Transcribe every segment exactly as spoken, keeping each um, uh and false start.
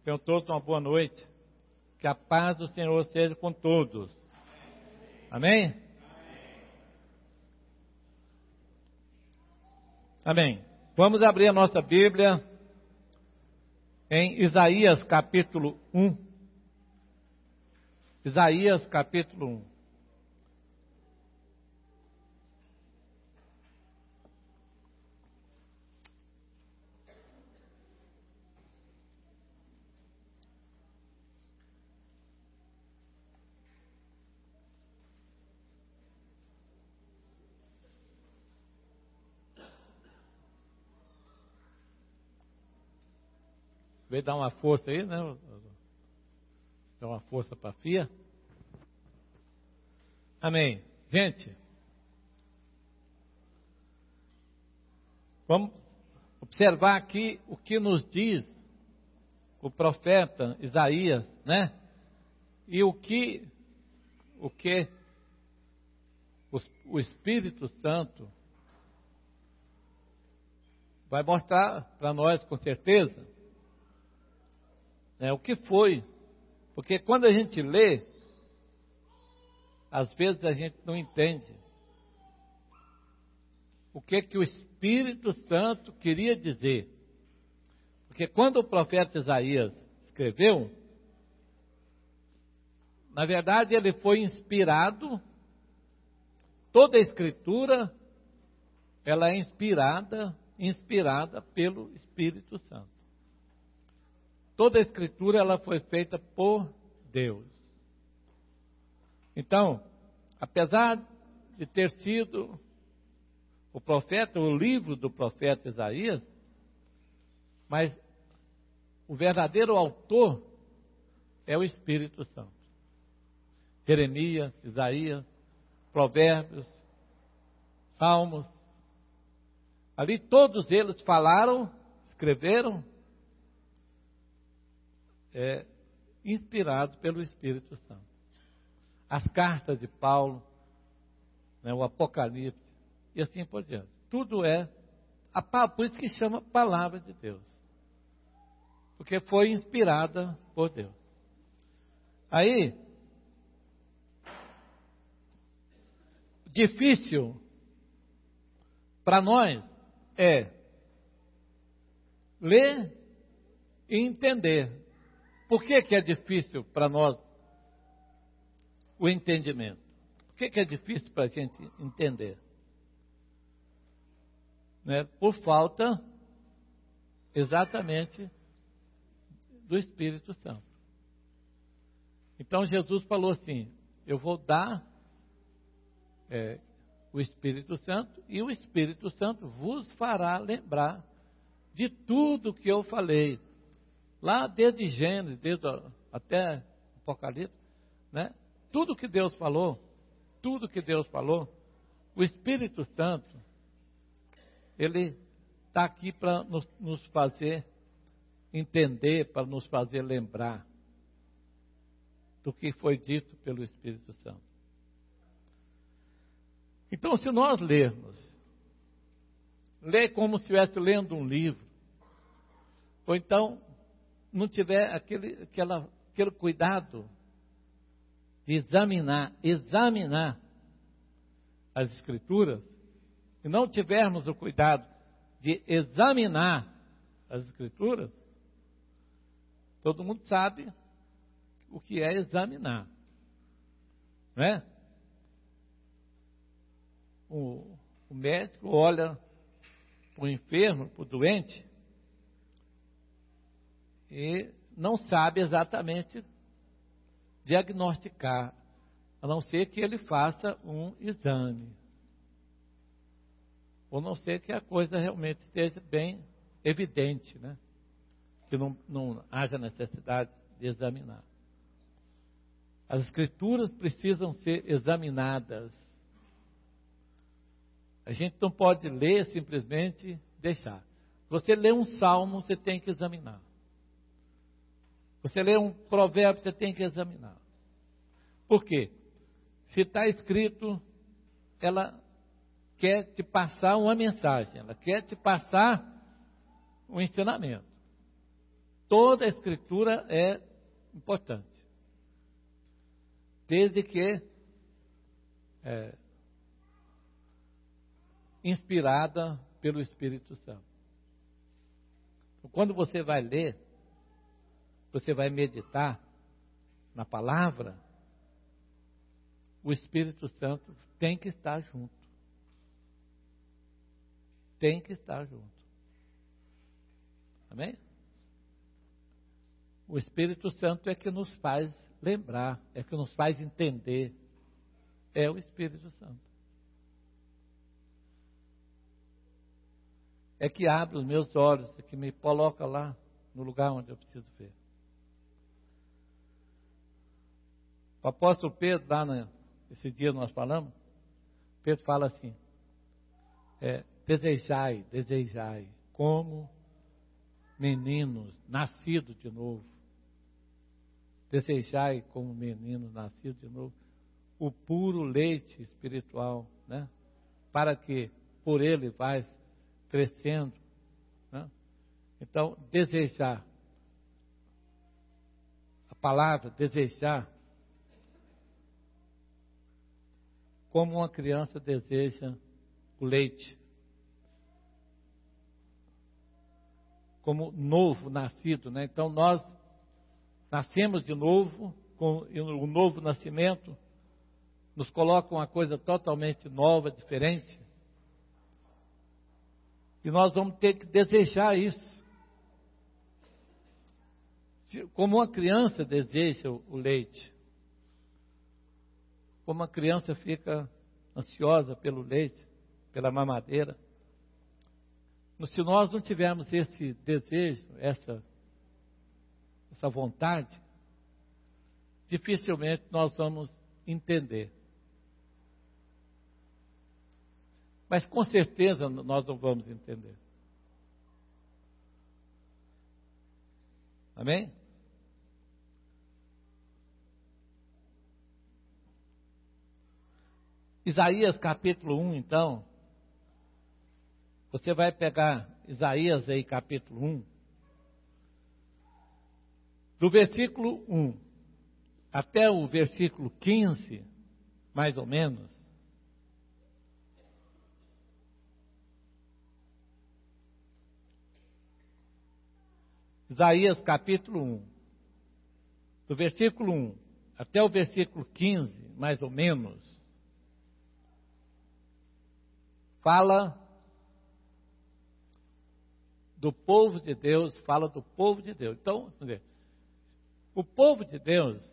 Tenham todos uma boa noite. Que a paz do Senhor seja com todos. Amém? Amém. Vamos abrir a nossa Bíblia em Isaías capítulo um. Isaías capítulo um. Veio dar uma força aí, né? Dar uma força para a Fia. Amém. Gente, vamos observar aqui o que nos diz o profeta Isaías, né? E o que o que o Espírito Santo vai mostrar para nós com certeza. É, o que foi? Porque quando a gente lê, às vezes a gente não entende o que que o Espírito Santo queria dizer. Porque quando o profeta Isaías escreveu, na verdade ele foi inspirado, toda a Escritura, ela é inspirada, inspirada pelo Espírito Santo. Toda a Escritura ela foi feita por Deus. Então, apesar de ter sido o profeta, o livro do profeta Isaías, mas o verdadeiro autor é o Espírito Santo. Jeremias, Isaías, Provérbios, Salmos, ali todos eles falaram, escreveram, É, inspirado pelo Espírito Santo. As cartas de Paulo, né, o Apocalipse, e assim por diante. Tudo é, a, por isso que chama Palavra de Deus. Porque foi inspirada por Deus. Aí, difícil para nós é ler e entender. Por que que é difícil para nós o entendimento? Por que que é difícil para a gente entender? Né? Por falta exatamente do Espírito Santo. Então Jesus falou assim, eu vou dar é, o Espírito Santo e o Espírito Santo vos fará lembrar de tudo que eu falei. Lá desde Gênesis, desde até Apocalipse, né? Tudo que Deus falou, tudo que Deus falou, o Espírito Santo, ele está aqui para nos, nos fazer entender, para nos fazer lembrar do que foi dito pelo Espírito Santo. Então, se nós lermos, ler como se estivesse lendo um livro, ou então não tiver aquele, aquela, aquele cuidado de examinar, examinar as Escrituras, e não tivermos o cuidado de examinar as Escrituras, todo mundo sabe o que é examinar, não é? O, o médico olha para o enfermo, para o doente, e não sabe exatamente diagnosticar, a não ser que ele faça um exame. Ou não ser que a coisa realmente esteja bem evidente, né? Que não, não haja necessidade de examinar. As Escrituras precisam ser examinadas. A gente não pode ler simplesmente deixar. Você lê um salmo, você tem que examinar. Você lê um provérbio, você tem que examinar. Por quê? Se está escrito, ela quer te passar uma mensagem, ela quer te passar um ensinamento. toda a Escritura é importante. Desde que é, inspirada pelo Espírito Santo. Quando você vai ler, você vai meditar na palavra, o Espírito Santo tem que estar junto. Tem que estar junto. Amém? O Espírito Santo é que nos faz lembrar, é que nos faz entender. É o Espírito Santo. É que abre os meus olhos, é que me coloca lá no lugar onde eu preciso ver. O apóstolo Pedro, lá na, esse dia nós falamos, Pedro fala assim, é, desejai, desejai, como meninos nascidos de novo. Desejai como meninos nascidos de novo, o puro leite espiritual, né? Para que por ele vai crescendo, né? Então, desejar, a palavra desejar, como uma criança deseja o leite, como novo nascido, né? Então nós nascemos de novo, com o novo nascimento nos coloca uma coisa totalmente nova, diferente. E nós vamos ter que desejar isso. Como uma criança deseja o leite. Como uma criança fica ansiosa pelo leite, pela mamadeira. Se nós não tivermos esse desejo, essa, essa vontade, dificilmente nós vamos entender. Mas com certeza nós não vamos entender. Amém? Isaías capítulo um, então. Você vai pegar Isaías aí capítulo um. Do versículo um até o versículo quinze, mais ou menos. Isaías capítulo um, do versículo um até o versículo quinze, mais ou menos, fala do povo de Deus, fala do povo de Deus. Então, vamos ver, o povo de Deus,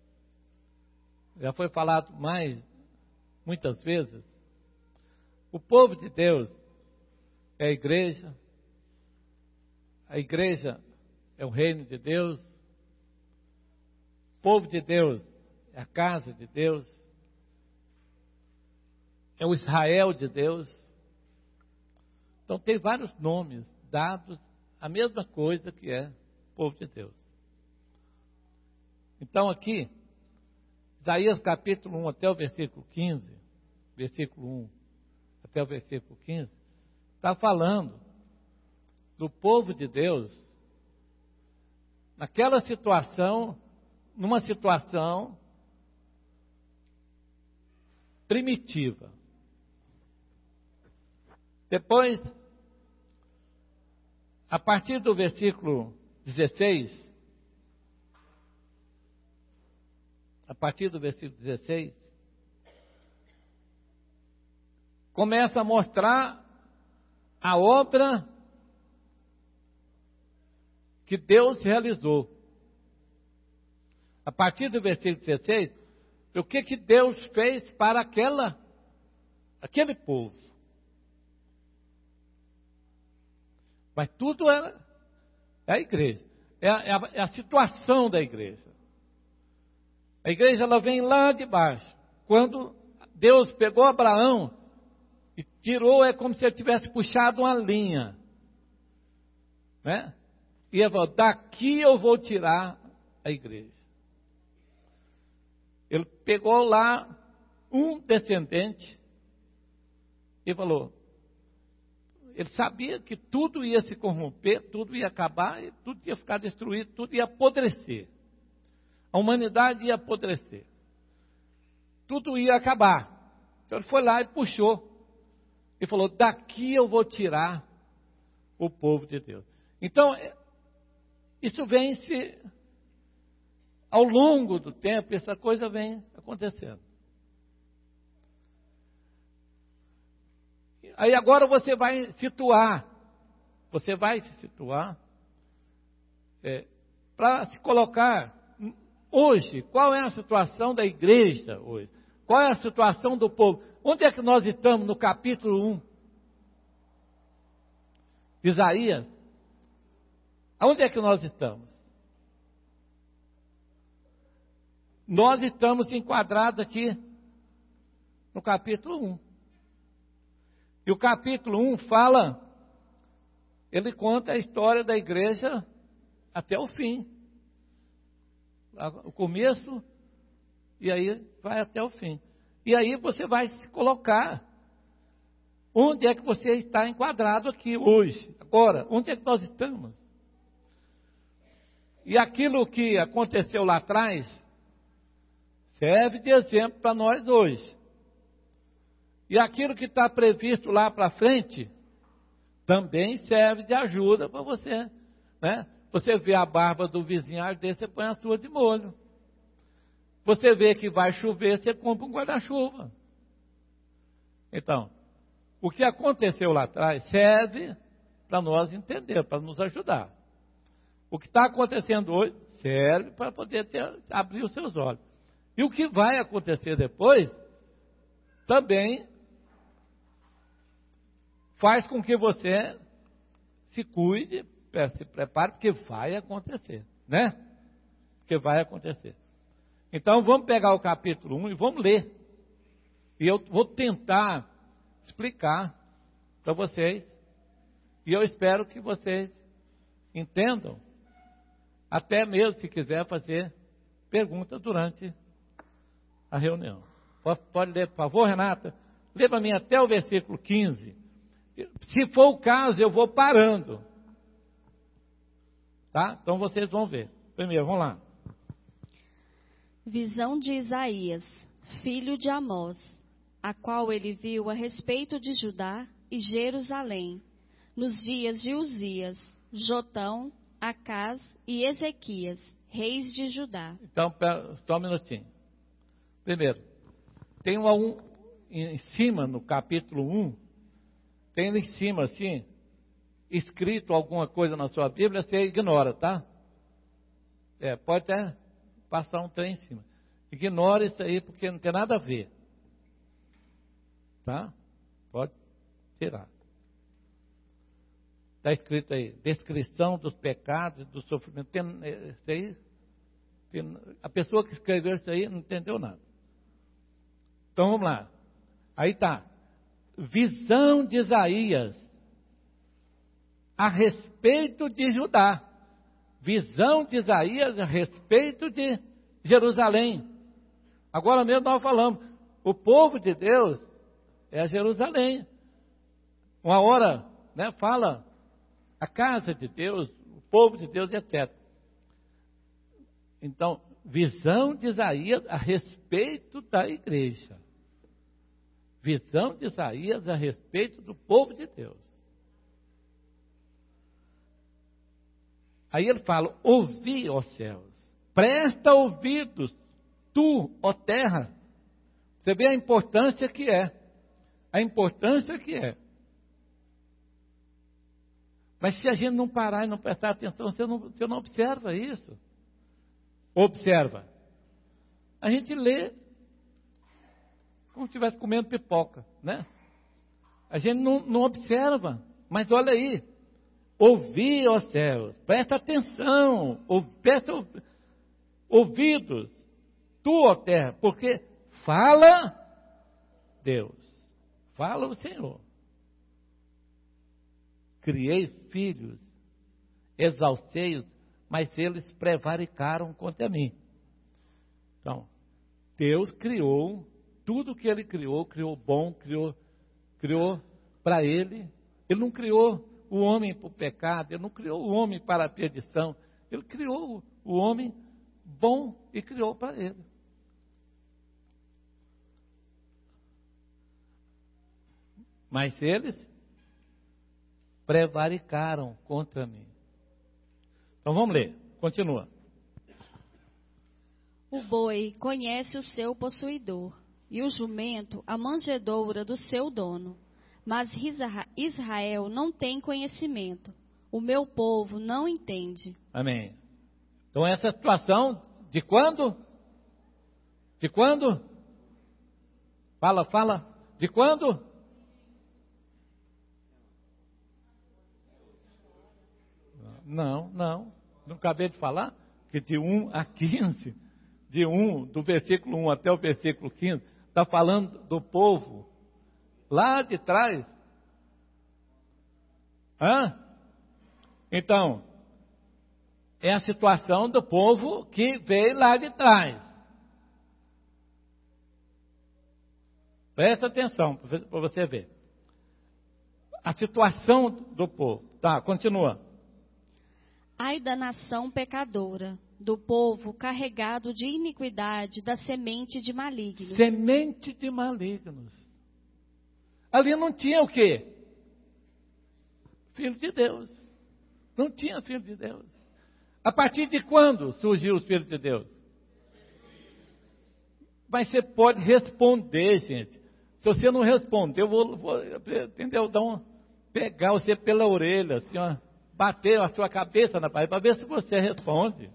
já foi falado mais, muitas vezes, o povo de Deus é a igreja, a igreja é o reino de Deus, o povo de Deus é a casa de Deus, é o Israel de Deus. Então tem vários nomes dados a mesma coisa que é o povo de Deus. Então aqui, Isaías capítulo um até o versículo quinze, versículo um até o versículo quinze, está falando do povo de Deus naquela situação, numa situação primitiva. Depois, a partir do versículo dezesseis, a partir do versículo dezesseis, começa a mostrar a obra que Deus realizou. A partir do versículo dezesseis, o que que Deus fez para aquela, aquele povo. Mas tudo é, é a igreja, é a, é, a, é a situação da igreja. A igreja ela vem lá de baixo. Quando Deus pegou Abraão e tirou, é como se ele tivesse puxado uma linha, né? E ele falou, daqui eu vou tirar a igreja. Ele pegou lá um descendente e falou, ele sabia que tudo ia se corromper, tudo ia acabar, tudo ia ficar destruído, tudo ia apodrecer. A humanidade ia apodrecer. Tudo ia acabar. Então ele foi lá e puxou. E falou, daqui eu vou tirar o povo de Deus. Então, isso vem se... Ao longo do tempo, essa coisa vem acontecendo. Aí agora você vai situar, você vai se situar, é, para se colocar hoje, qual é a situação da igreja hoje? Qual é a situação do povo? Onde é que nós estamos no capítulo um de Isaías? Aonde é que nós estamos? Nós estamos enquadrados aqui no capítulo um. E o capítulo um fala, ele conta a história da igreja até o fim. O começo, e aí vai até o fim. E aí você vai se colocar, onde é que você está enquadrado aqui hoje, agora, onde é que nós estamos? E aquilo que aconteceu lá atrás, serve de exemplo para nós hoje. E aquilo que está previsto lá para frente, também serve de ajuda para você, né? Você vê a barba do vizinho arder, você põe a sua de molho. Você vê que vai chover, você compra um guarda-chuva. Então, o que aconteceu lá atrás serve para nós entender, para nos ajudar. O que está acontecendo hoje serve para poder ter, abrir os seus olhos. E o que vai acontecer depois também faz com que você se cuide, se prepare, porque vai acontecer, né? Porque vai acontecer. Então vamos pegar o capítulo um e vamos ler. E eu vou tentar explicar para vocês. E eu espero que vocês entendam. Até mesmo se quiser fazer pergunta durante a reunião. Pode, pode ler, por favor, Renata? Lê para mim até o versículo quinze. Se for o caso, eu vou parando. Tá? Então vocês vão ver. Primeiro, vamos lá. Visão de Isaías, filho de Amós, a qual ele viu a respeito de Judá e Jerusalém, nos dias de Uzias, Jotão, Acás e Ezequias, reis de Judá. Então, pera, só um minutinho. Primeiro, tem um, um em cima, no capítulo um, tem em cima, assim, escrito alguma coisa na sua Bíblia, você ignora, tá? É, pode até passar um trem em cima. Ignora isso aí, porque não tem nada a ver. Tá? Pode tirar. Está escrito aí, descrição dos pecados, do sofrimento. Tem, isso aí, tem, a pessoa que escreveu isso aí não entendeu nada. Então vamos lá. Aí está. Visão de Isaías a respeito de Judá. Visão de Isaías a respeito de Jerusalém. Agora mesmo nós falamos, o povo de Deus é Jerusalém. Uma hora, né, fala a casa de Deus, o povo de Deus, etcétera. Então, visão de Isaías a respeito da igreja. Visão de Isaías a respeito do povo de Deus. Aí ele fala, ouvi, ó céus, presta ouvidos, tu, ó terra. Você vê a importância que é. A importância que é. Mas se a gente não parar e não prestar atenção, você não, você não observa isso. Observa. A gente lê como se estivesse comendo pipoca, né? A gente não, não observa. Mas olha aí. Ouvi, ó céus, presta atenção, ou, presta ouvidos, tu, ó terra, porque fala Deus, fala o Senhor. Criei filhos, exalcei-os, mas eles prevaricaram contra mim. Então, Deus criou, tudo que Ele criou, criou bom, criou, criou para Ele, Ele não criou o homem para o pecado, ele não criou o homem para a perdição. Ele criou o homem bom e criou para ele. Mas eles prevaricaram contra mim. Então vamos ler, continua. O boi conhece o seu possuidor, e o jumento a manjedoura do seu dono. Mas Israel não tem conhecimento. O meu povo não entende. Amém. Então essa situação de quando? De quando? Fala, fala. De quando? Não, não. Não acabei de falar que de um a quinze, de um, do versículo um até o versículo quinze, está falando do povo lá de trás. Hã? Então, é a situação do povo que veio lá de trás. Presta atenção para você ver. A situação do povo. Tá, continua. Ai da nação pecadora, do povo carregado de iniquidade, da semente de malignos. Semente de malignos. Ali não tinha o quê? Filho de Deus. Não tinha filho de Deus. A partir de quando surgiu os filhos de Deus? Mas você pode responder, gente. Se você não responder, eu vou, vou entendeu? Dar um, pegar você pela orelha, assim, ó, bater a sua cabeça na parede, para ver se você responde.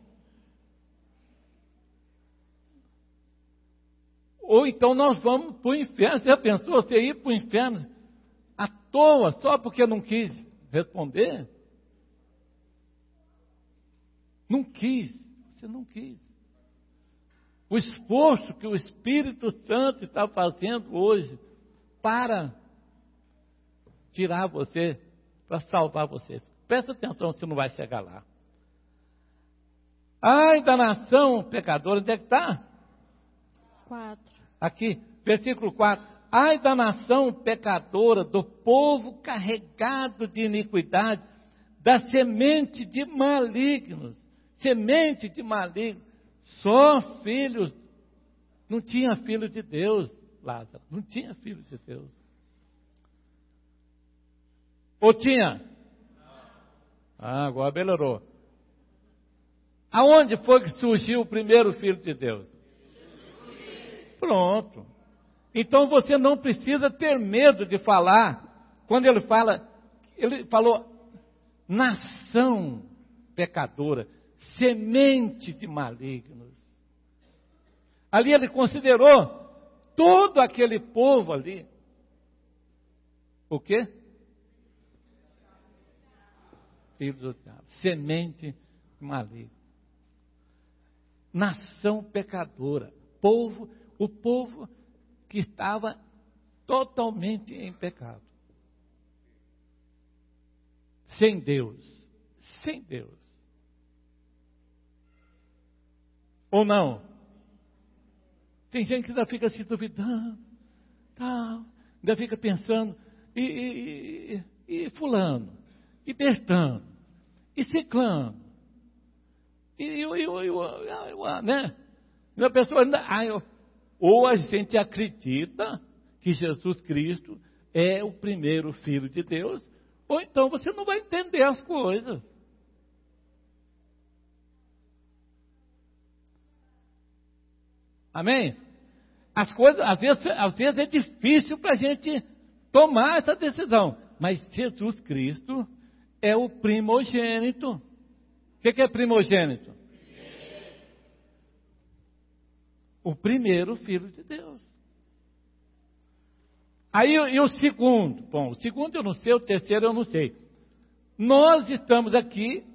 Ou então nós vamos para o inferno. Você já pensou você ir para o inferno à toa, só porque não quis responder? Não quis, você não quis. O esforço que o Espírito Santo está fazendo hoje para tirar você, para salvar você. Presta atenção, você não vai chegar lá. Ai da nação pecadora, onde é que está? quatro. Aqui, versículo quatro. Ai da nação pecadora, do povo carregado de iniquidade, da semente de malignos. Semente de malignos. Só filhos. Não tinha filho de Deus, Lázaro. Não tinha filho de Deus. Ou tinha? Ah, agora melhorou. Aonde foi que surgiu o primeiro filho de Deus? Pronto. Então você não precisa ter medo de falar. Quando ele fala, ele falou nação pecadora, semente de malignos. Ali ele considerou todo aquele povo ali. O quê? Filhos do diabo. Semente maligna. Nação pecadora. Povo, o povo que estava totalmente em pecado. Sem Deus. Sem Deus. Ou não? Tem gente que ainda fica se duvidando, tal, ainda fica pensando, e, e, e, e fulano, e Bertano, e Ciclano, e, e, e, e né? E a pessoa ainda, ah, eu, ou a gente acredita que Jesus Cristo é o primeiro Filho de Deus, ou então você não vai entender as coisas. Amém? As coisas, às vezes, às vezes é difícil para a gente tomar essa decisão. Mas Jesus Cristo é o primogênito. O que, que é primogênito? Primeiro. O primeiro Filho de Deus. Aí, e o segundo? Bom, o segundo eu não sei, o terceiro eu não sei. Nós estamos aqui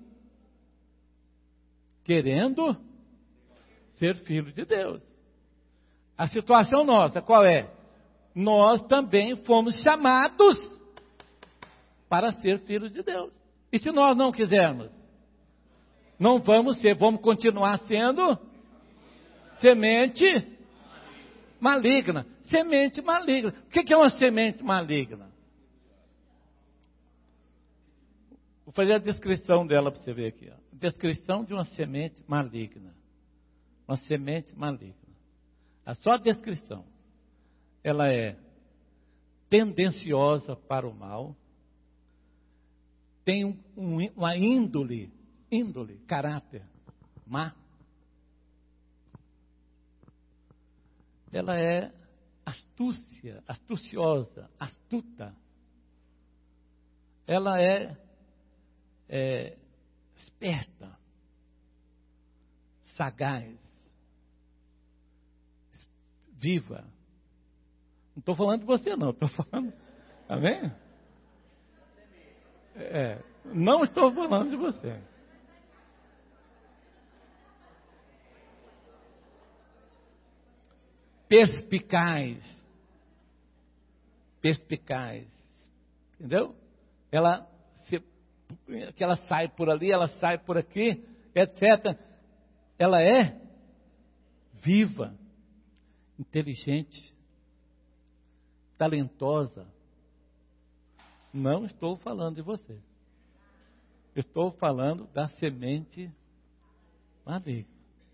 querendo ser filho de Deus. A situação nossa, qual é? Nós também fomos chamados para ser filhos de Deus. E se nós não quisermos? Não vamos ser, vamos continuar sendo semente maligna. Semente maligna. O que é uma semente maligna? Vou fazer a descrição dela para você ver aqui. Ó. Descrição de uma semente maligna. Uma semente maligna. A só descrição. Ela é tendenciosa para o mal. Tem um, um, uma índole, índole, caráter má. Ela é astúcia, astuciosa, astuta. Ela é, é esperta, sagaz, viva. Não estou falando de você, não. Estou falando. Amém? É, não estou falando de você. Perspicaz. Perspicaz. Entendeu? Ela, se, que ela sai por ali, ela sai por aqui, etcétera. Ela é viva, inteligente, talentosa. Não estou falando de você. Estou falando da semente maligna.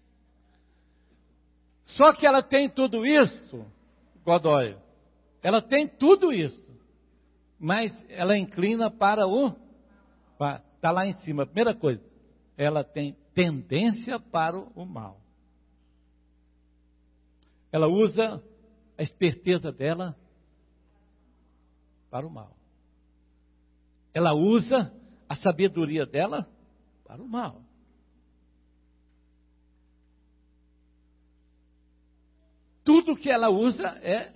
Só que ela tem tudo isso, Godoy. Ela tem tudo isso. Mas ela inclina para o... Está lá em cima. Primeira coisa, ela tem tendência para o mal. Ela usa a esperteza dela para o mal. Ela usa a sabedoria dela para o mal. Tudo que ela usa é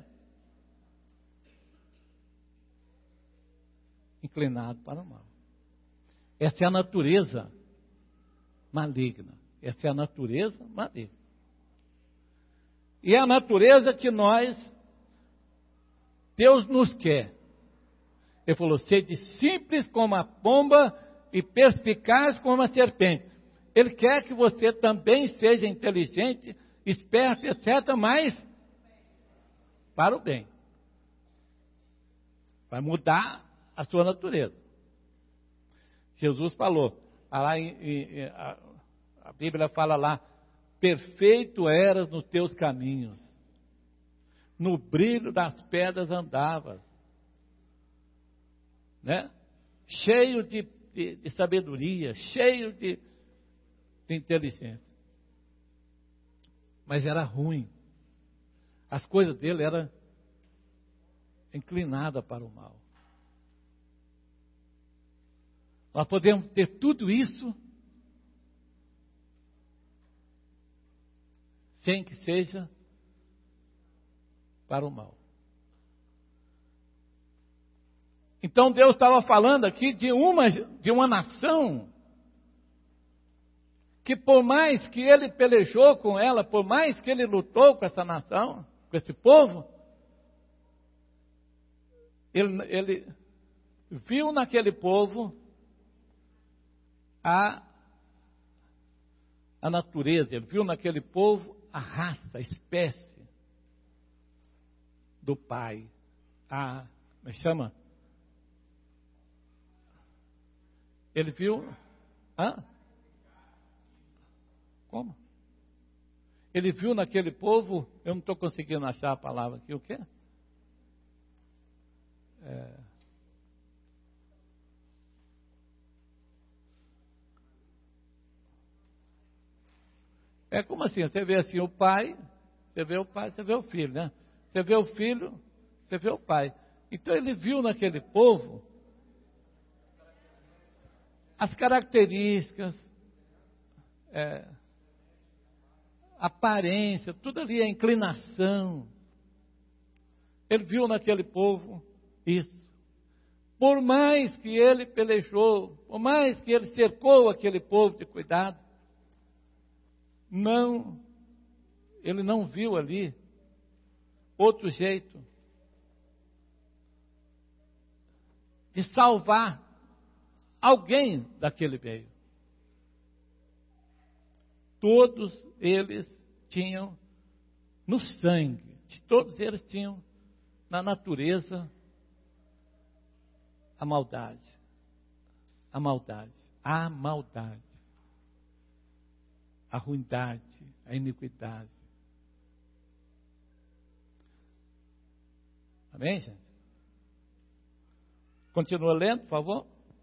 inclinado para o mal. Essa é a natureza maligna. Essa é a natureza maligna. E é a natureza que nós, Deus nos quer. Ele falou, sede simples como a pomba e perspicaz como a serpente. Ele quer que você também seja inteligente, esperto, etcétera, mas para o bem. Vai mudar a sua natureza. Jesus falou, lá em, em, a, a Bíblia fala lá, perfeito eras nos teus caminhos, no brilho das pedras andavas, né? Cheio de, de, de sabedoria, cheio de, de inteligência. Mas era ruim. As coisas dele eram inclinadas para o mal. Nós podemos ter tudo isso sem que seja para o mal. Então Deus estava falando aqui de uma, de uma nação que por mais que ele pelejou com ela, por mais que ele lutou com essa nação, com esse povo, ele, ele viu naquele povo a, a natureza, ele viu naquele povo a raça, a espécie do pai, a, como chama? Ele viu, hã? Como? Ele viu naquele povo, eu não estou conseguindo achar a palavra aqui, o quê? É, é como assim, você vê assim o pai, você vê o pai, você vê o filho, né? Você vê o filho, você vê o pai. Então ele viu naquele povo as características, é, aparência, tudo ali, a inclinação. Ele viu naquele povo isso. Por mais que ele pelejou, por mais que ele cercou aquele povo de cuidado, não, ele não viu ali outro jeito de salvar alguém daquele meio. Todos eles tinham no sangue, todos eles tinham na natureza a maldade. a maldade, a maldade, a ruindade, a iniquidade. Amém, gente? Continua lendo, por favor.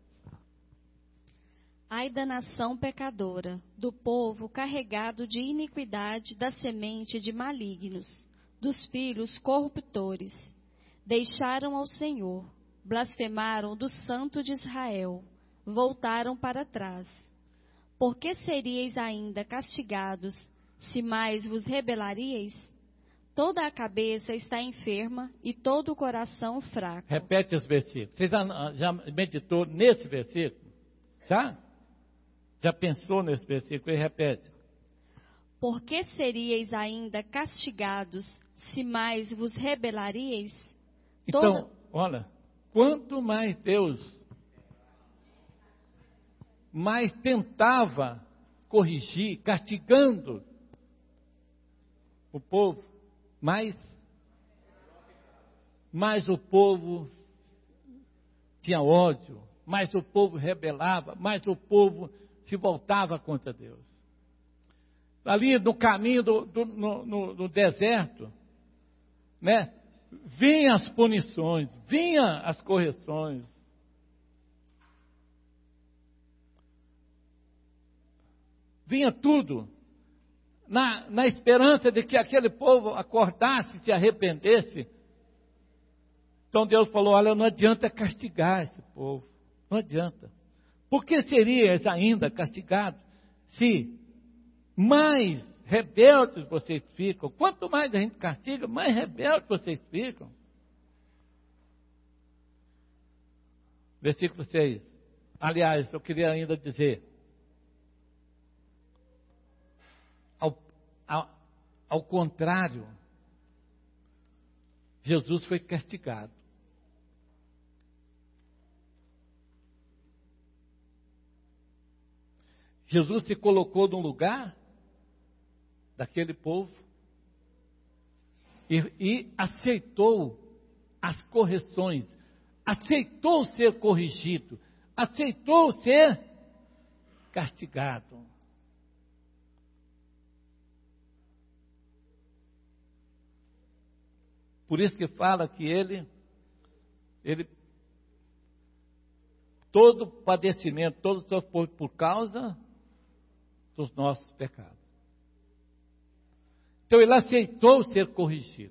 Ai da nação pecadora, do povo carregado de iniquidade, da semente de malignos, dos filhos corruptores. Deixaram ao Senhor, blasfemaram do Santo de Israel, voltaram para trás. Por que seríeis ainda castigados, se mais vos rebelaríeis? Toda a cabeça está enferma e todo o coração fraco. Repete os versículos. Você já, já meditou nesse versículo? Já? Já pensou nesse versículo? E repete. Por que seríeis ainda castigados, se mais vos rebelaríeis? Toda... Então, olha, quanto mais Deus mais tentava corrigir, castigando o povo, mais, mais o povo tinha ódio, mais o povo rebelava, mais o povo se voltava contra Deus. Ali no caminho do, do no, no, no deserto, né, vinham as punições, vinham as correções. Vinha tudo, na, na esperança de que aquele povo acordasse, se arrependesse. Então Deus falou, olha, não adianta castigar esse povo, não adianta. Por que serias ainda castigados se mais rebeldes vocês ficam? Quanto mais a gente castiga, mais rebeldes vocês ficam. Versículo seis. Aliás, eu queria ainda dizer, ao, ao, ao contrário, Jesus foi castigado. Jesus se colocou num lugar daquele povo e, e aceitou as correções, aceitou ser corrigido, aceitou ser castigado. Por isso que fala que ele, ele todo padecimento, todo sofrimento por causa dos nossos pecados. Então ele aceitou ser corrigido.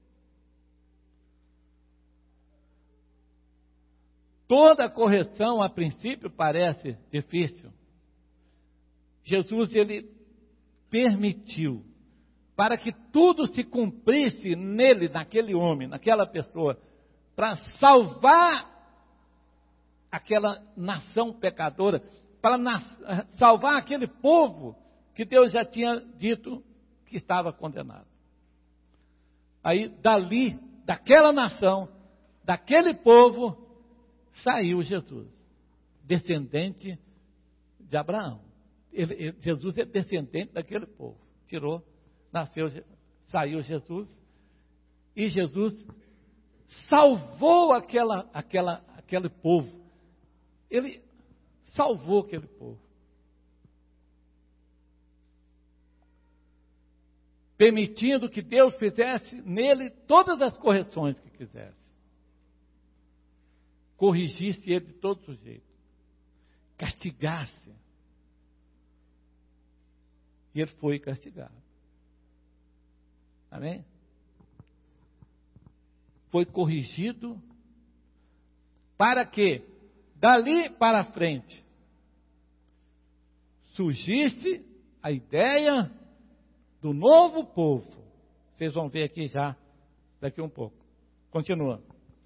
Toda correção, a princípio, parece difícil. Jesus, ele permitiu, para que tudo se cumprisse nele, naquele homem, naquela pessoa, para salvar aquela nação pecadora, para na, salvar aquele povo que Deus já tinha dito que estava condenado. Aí, dali, daquela nação, daquele povo, saiu Jesus, descendente de Abraão. Ele, ele, Jesus é descendente daquele povo. Tirou, nasceu, saiu Jesus, e Jesus salvou aquela, aquela, aquele povo. Ele salvou aquele povo. Permitindo que Deus fizesse nele todas as correções que quisesse. Corrigisse ele de todo o jeito. Castigasse. E ele foi castigado. Amém? Foi corrigido para que, dali para frente, surgisse a ideia do novo povo. Vocês vão ver aqui já, daqui um pouco. Continua.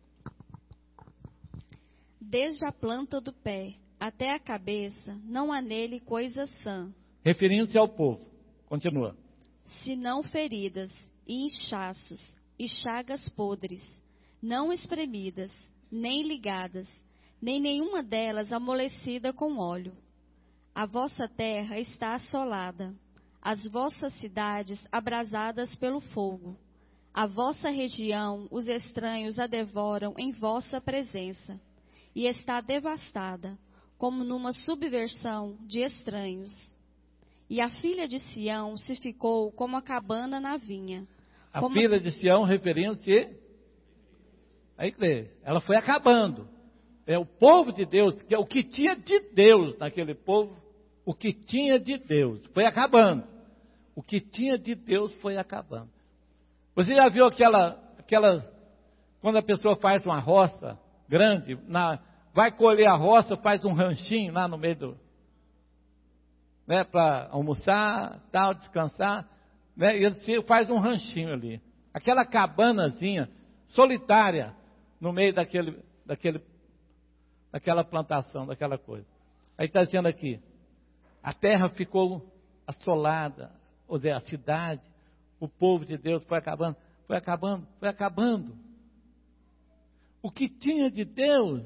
Desde a planta do pé até a cabeça, não há nele coisa sã. Referindo-se ao povo. Continua. Senão feridas e inchaços e chagas podres, não espremidas, nem ligadas, nem nenhuma delas amolecida com óleo. A vossa terra está assolada, as vossas cidades abrasadas pelo fogo. A vossa região, os estranhos a devoram em vossa presença, e está devastada. como numa subversão de estranhos. E a filha de Sião se ficou como a cabana na vinha. A como... filha de Sião, referindo-se à igreja. Ela foi acabando. É o povo de Deus, que é o que tinha de Deus naquele povo, o que tinha de Deus, foi acabando. O que tinha de Deus foi acabando. Você já viu aquela, aquelas, quando a pessoa faz uma roça grande, na, vai colher a roça, faz um ranchinho lá no meio do, né, para almoçar, tal, descansar, né, e ele faz um ranchinho ali. Aquela cabanazinha solitária no meio daquele, daquele, daquela plantação, daquela coisa. Aí está dizendo aqui, a terra ficou assolada, ou seja, a cidade, o povo de Deus foi acabando, foi acabando, foi acabando. O que tinha de Deus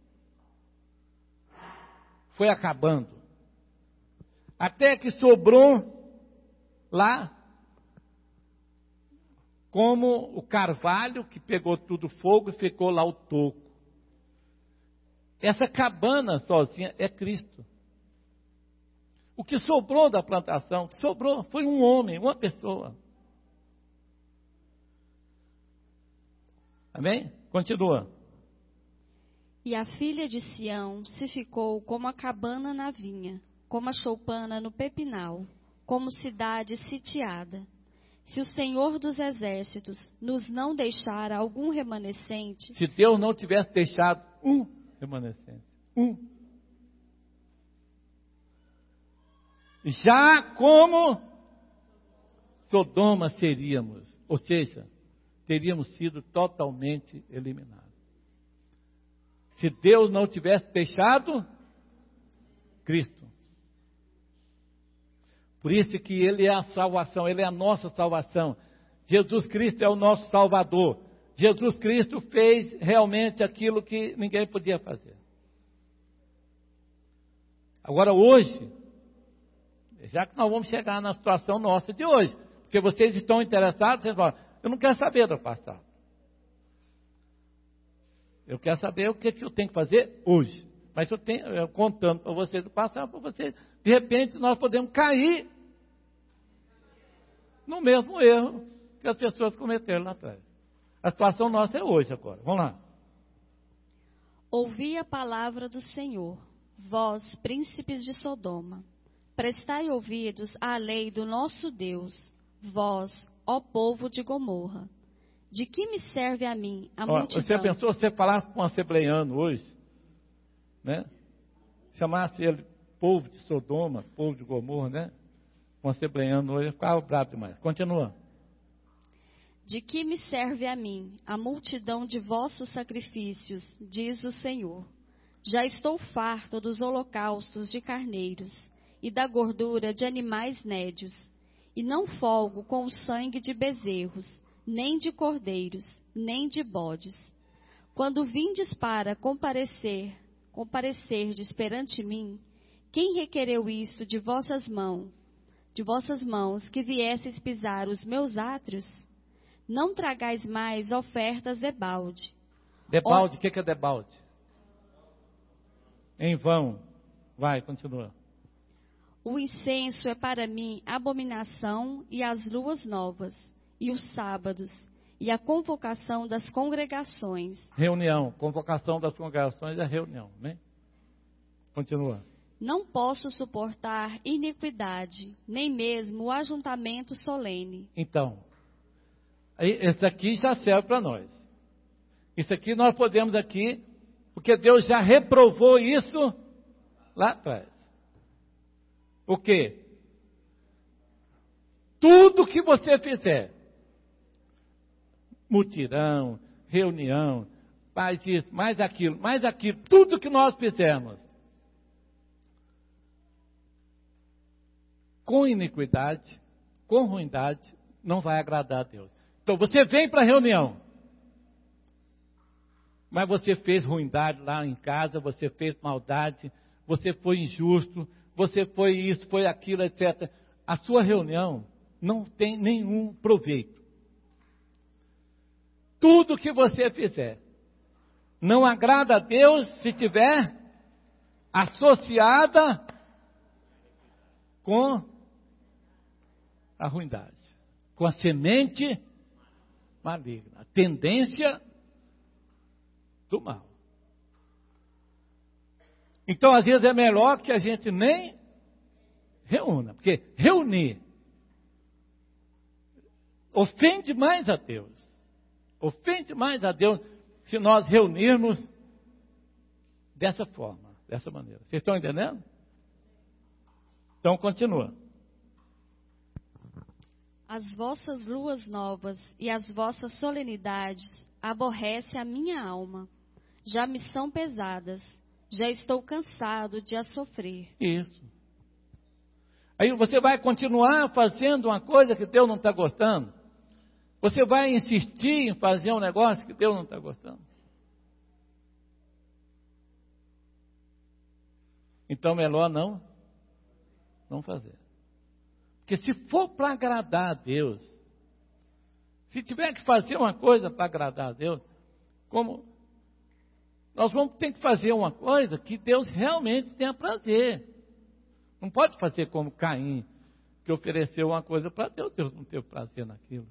foi acabando. Até que sobrou lá, como o carvalho que pegou tudo fogo e ficou lá o toco. Essa cabana sozinha é Cristo. O que sobrou da plantação, o que sobrou foi um homem, uma pessoa. Amém? Continua. E a filha de Sião se ficou como a cabana na vinha, como a choupana no pepinal, como cidade sitiada. Se o Senhor dos Exércitos nos não deixar algum remanescente... Se Deus não tivesse deixado um remanescente, um. Já como Sodoma seríamos, ou seja, teríamos sido totalmente eliminados. Se Deus não tivesse deixado Cristo. Por isso que Ele é a salvação, Ele é a nossa salvação. Jesus Cristo é o nosso Salvador. Jesus Cristo fez realmente aquilo que ninguém podia fazer. Agora hoje, já que nós vamos chegar na situação nossa de hoje, porque vocês estão interessados, vocês falam, eu não quero saber do passado. Eu quero saber o que, que eu tenho que fazer hoje. Mas eu tenho, eu contando para vocês do passado, para vocês, de repente nós podemos cair no mesmo erro que as pessoas cometeram lá atrás. A situação nossa é hoje agora. Vamos lá. Ouvi a palavra do Senhor, vós, príncipes de Sodoma. Prestai ouvidos à lei do nosso Deus, vós, ó povo de Gomorra. De que me serve a mim a Ó, multidão? você pensou, se você falasse com um assembleiano hoje, né? Chamasse ele povo de Sodoma, povo de Gomorra, né? Um assembleiano hoje, ficava bravo demais. Continua. De que me serve a mim a multidão de vossos sacrifícios, diz o Senhor. Já estou farto dos holocaustos de carneiros e da gordura de animais nédios, e não folgo com o sangue de bezerros, nem de cordeiros, nem de bodes. Quando vindes para comparecer, comparecerdes perante mim, quem requereu isso de vossas mãos, de vossas mãos, que viesseis pisar os meus átrios? Não tragais mais ofertas debalde. Debalde, o que, que é debalde? Em vão. Vai, continua. O incenso é para mim abominação, e as luas novas, e os sábados, e a convocação das congregações. Reunião, convocação das congregações é reunião, né? Continua. Não posso suportar iniquidade, nem mesmo o ajuntamento solene. Então, esse aqui já serve para nós. Isso aqui nós podemos aqui, porque Deus já reprovou isso lá atrás. O quê? Tudo que você fizer, mutirão, reunião, faz isso, mais aquilo, mais aquilo, tudo que nós fizermos, com iniquidade, com ruindade, não vai agradar a Deus. Então você vem para a reunião, mas você fez ruindade lá em casa, você fez maldade, você foi injusto, você foi isso, foi aquilo, etcétera. A sua reunião não tem nenhum proveito. Tudo que você fizer não agrada a Deus se tiver associada com a ruindade, com a semente maligna, a tendência do mal. Então, às vezes, é melhor que a gente nem reúna, porque reunir ofende mais a Deus. Ofende mais a Deus se nós reunirmos dessa forma, dessa maneira. Vocês estão entendendo? Então, continua. As vossas luas novas e as vossas solenidades aborrece a minha alma. Já me são pesadas. Já estou cansado de as sofrer. Isso. Aí você vai continuar fazendo uma coisa que Deus não está gostando. Você vai insistir em fazer um negócio que Deus não está gostando. Então, melhor não, não fazer. Porque se for para agradar a Deus, se tiver que fazer uma coisa para agradar a Deus, como nós vamos ter que fazer uma coisa que Deus realmente tenha prazer. Não pode fazer como Caim, que ofereceu uma coisa para Deus, Deus não teve prazer naquilo.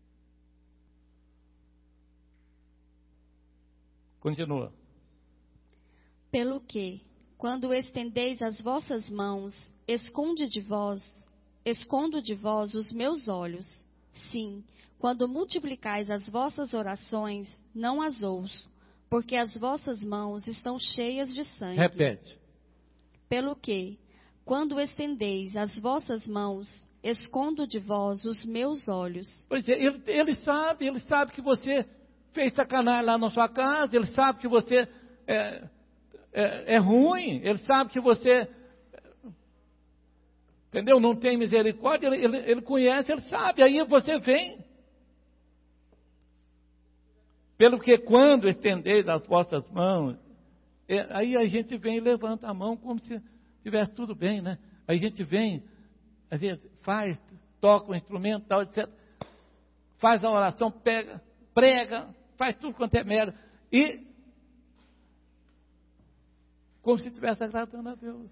Continua. Pelo que, quando estendeis as vossas mãos, esconde de vós, escondo de vós os meus olhos. Sim, quando multiplicais as vossas orações, não as ouço, porque as vossas mãos estão cheias de sangue. Repete. Pelo que, quando estendeis as vossas mãos, escondo de vós os meus olhos. Pois é, ele, ele sabe, ele sabe que você fez sacanagem lá na sua casa, ele sabe que você é, é, é ruim, ele sabe que você, entendeu, não tem misericórdia, ele, ele, ele conhece, ele sabe, aí você vem. Pelo que quando estendeis as vossas mãos, é, aí a gente vem e levanta a mão como se estivesse tudo bem, né? Aí a gente vem, a gente faz, toca um instrumento, tal, etcétera. Faz a oração, pega, prega, faz tudo quanto é merda. E como se estivesse agradando a Deus.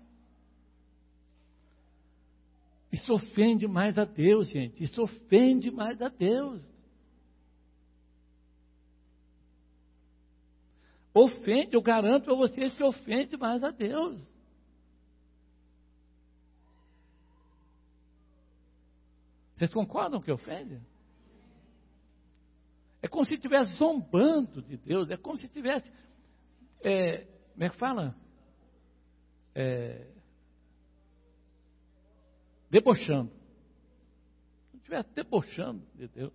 Isso ofende mais a Deus, gente. Isso ofende mais a Deus. Ofende, eu garanto a vocês que ofende mais a Deus. Vocês concordam que ofende? É como se estivesse zombando de Deus, é como se estivesse, é, como é que fala? É, debochando. Se estivesse debochando de Deus.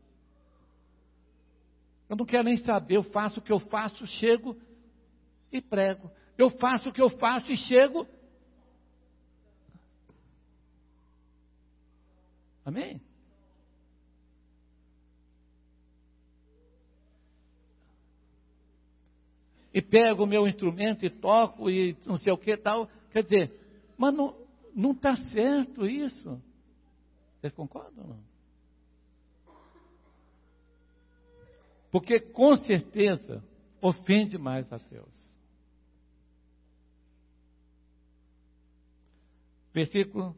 Eu não quero nem saber, eu faço o que eu faço, chego e prego. Eu faço o que eu faço e chego. Amém? E pego o meu instrumento e toco e não sei o que tal. Quer dizer, mas não está certo isso. Vocês concordam ou não? Porque com certeza ofende mais a Deus. Versículo.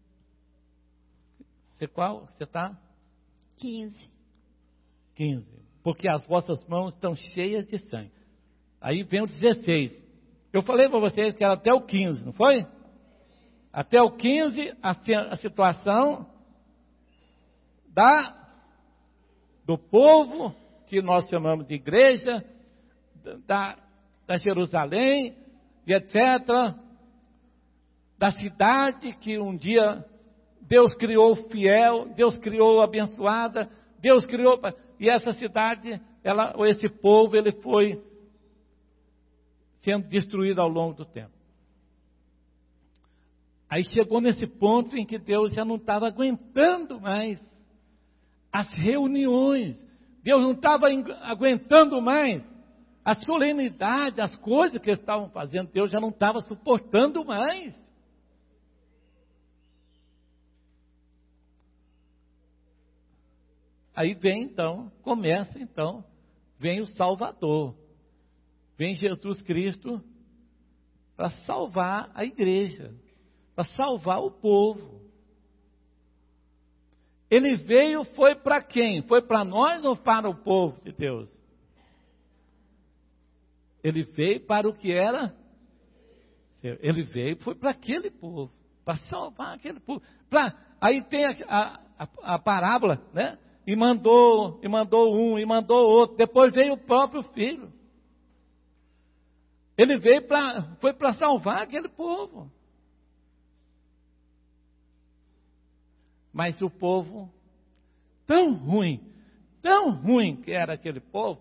Você qual? Você está? quinze. quinze. Porque as vossas mãos estão cheias de sangue. Aí vem o dezesseis. Eu falei para vocês que era até o quinze, não foi? Até o quinze, a, a situação da, do povo, que nós chamamos de igreja, da, da Jerusalém, e etcétera, da cidade que um dia Deus criou fiel, Deus criou abençoada, Deus criou, e essa cidade, ela, ou esse povo, ele foi sendo destruído ao longo do tempo. Aí chegou nesse ponto em que Deus já não estava aguentando mais as reuniões, Deus não estava aguentando mais a solenidade, as coisas que eles estavam fazendo, Deus já não estava suportando mais. Aí vem então, começa então, vem o Salvador, vem Jesus Cristo para salvar a igreja, para salvar o povo. Ele veio, foi para quem? Foi para nós ou para o povo de Deus? Ele veio para o que era? Ele veio, foi para aquele povo, para salvar aquele povo. Pra, aí tem a, a, a parábola, né? E mandou, e mandou um, e mandou outro. Depois veio o próprio filho. Ele veio para, foi para salvar aquele povo. Mas o povo, tão ruim, tão ruim que era aquele povo,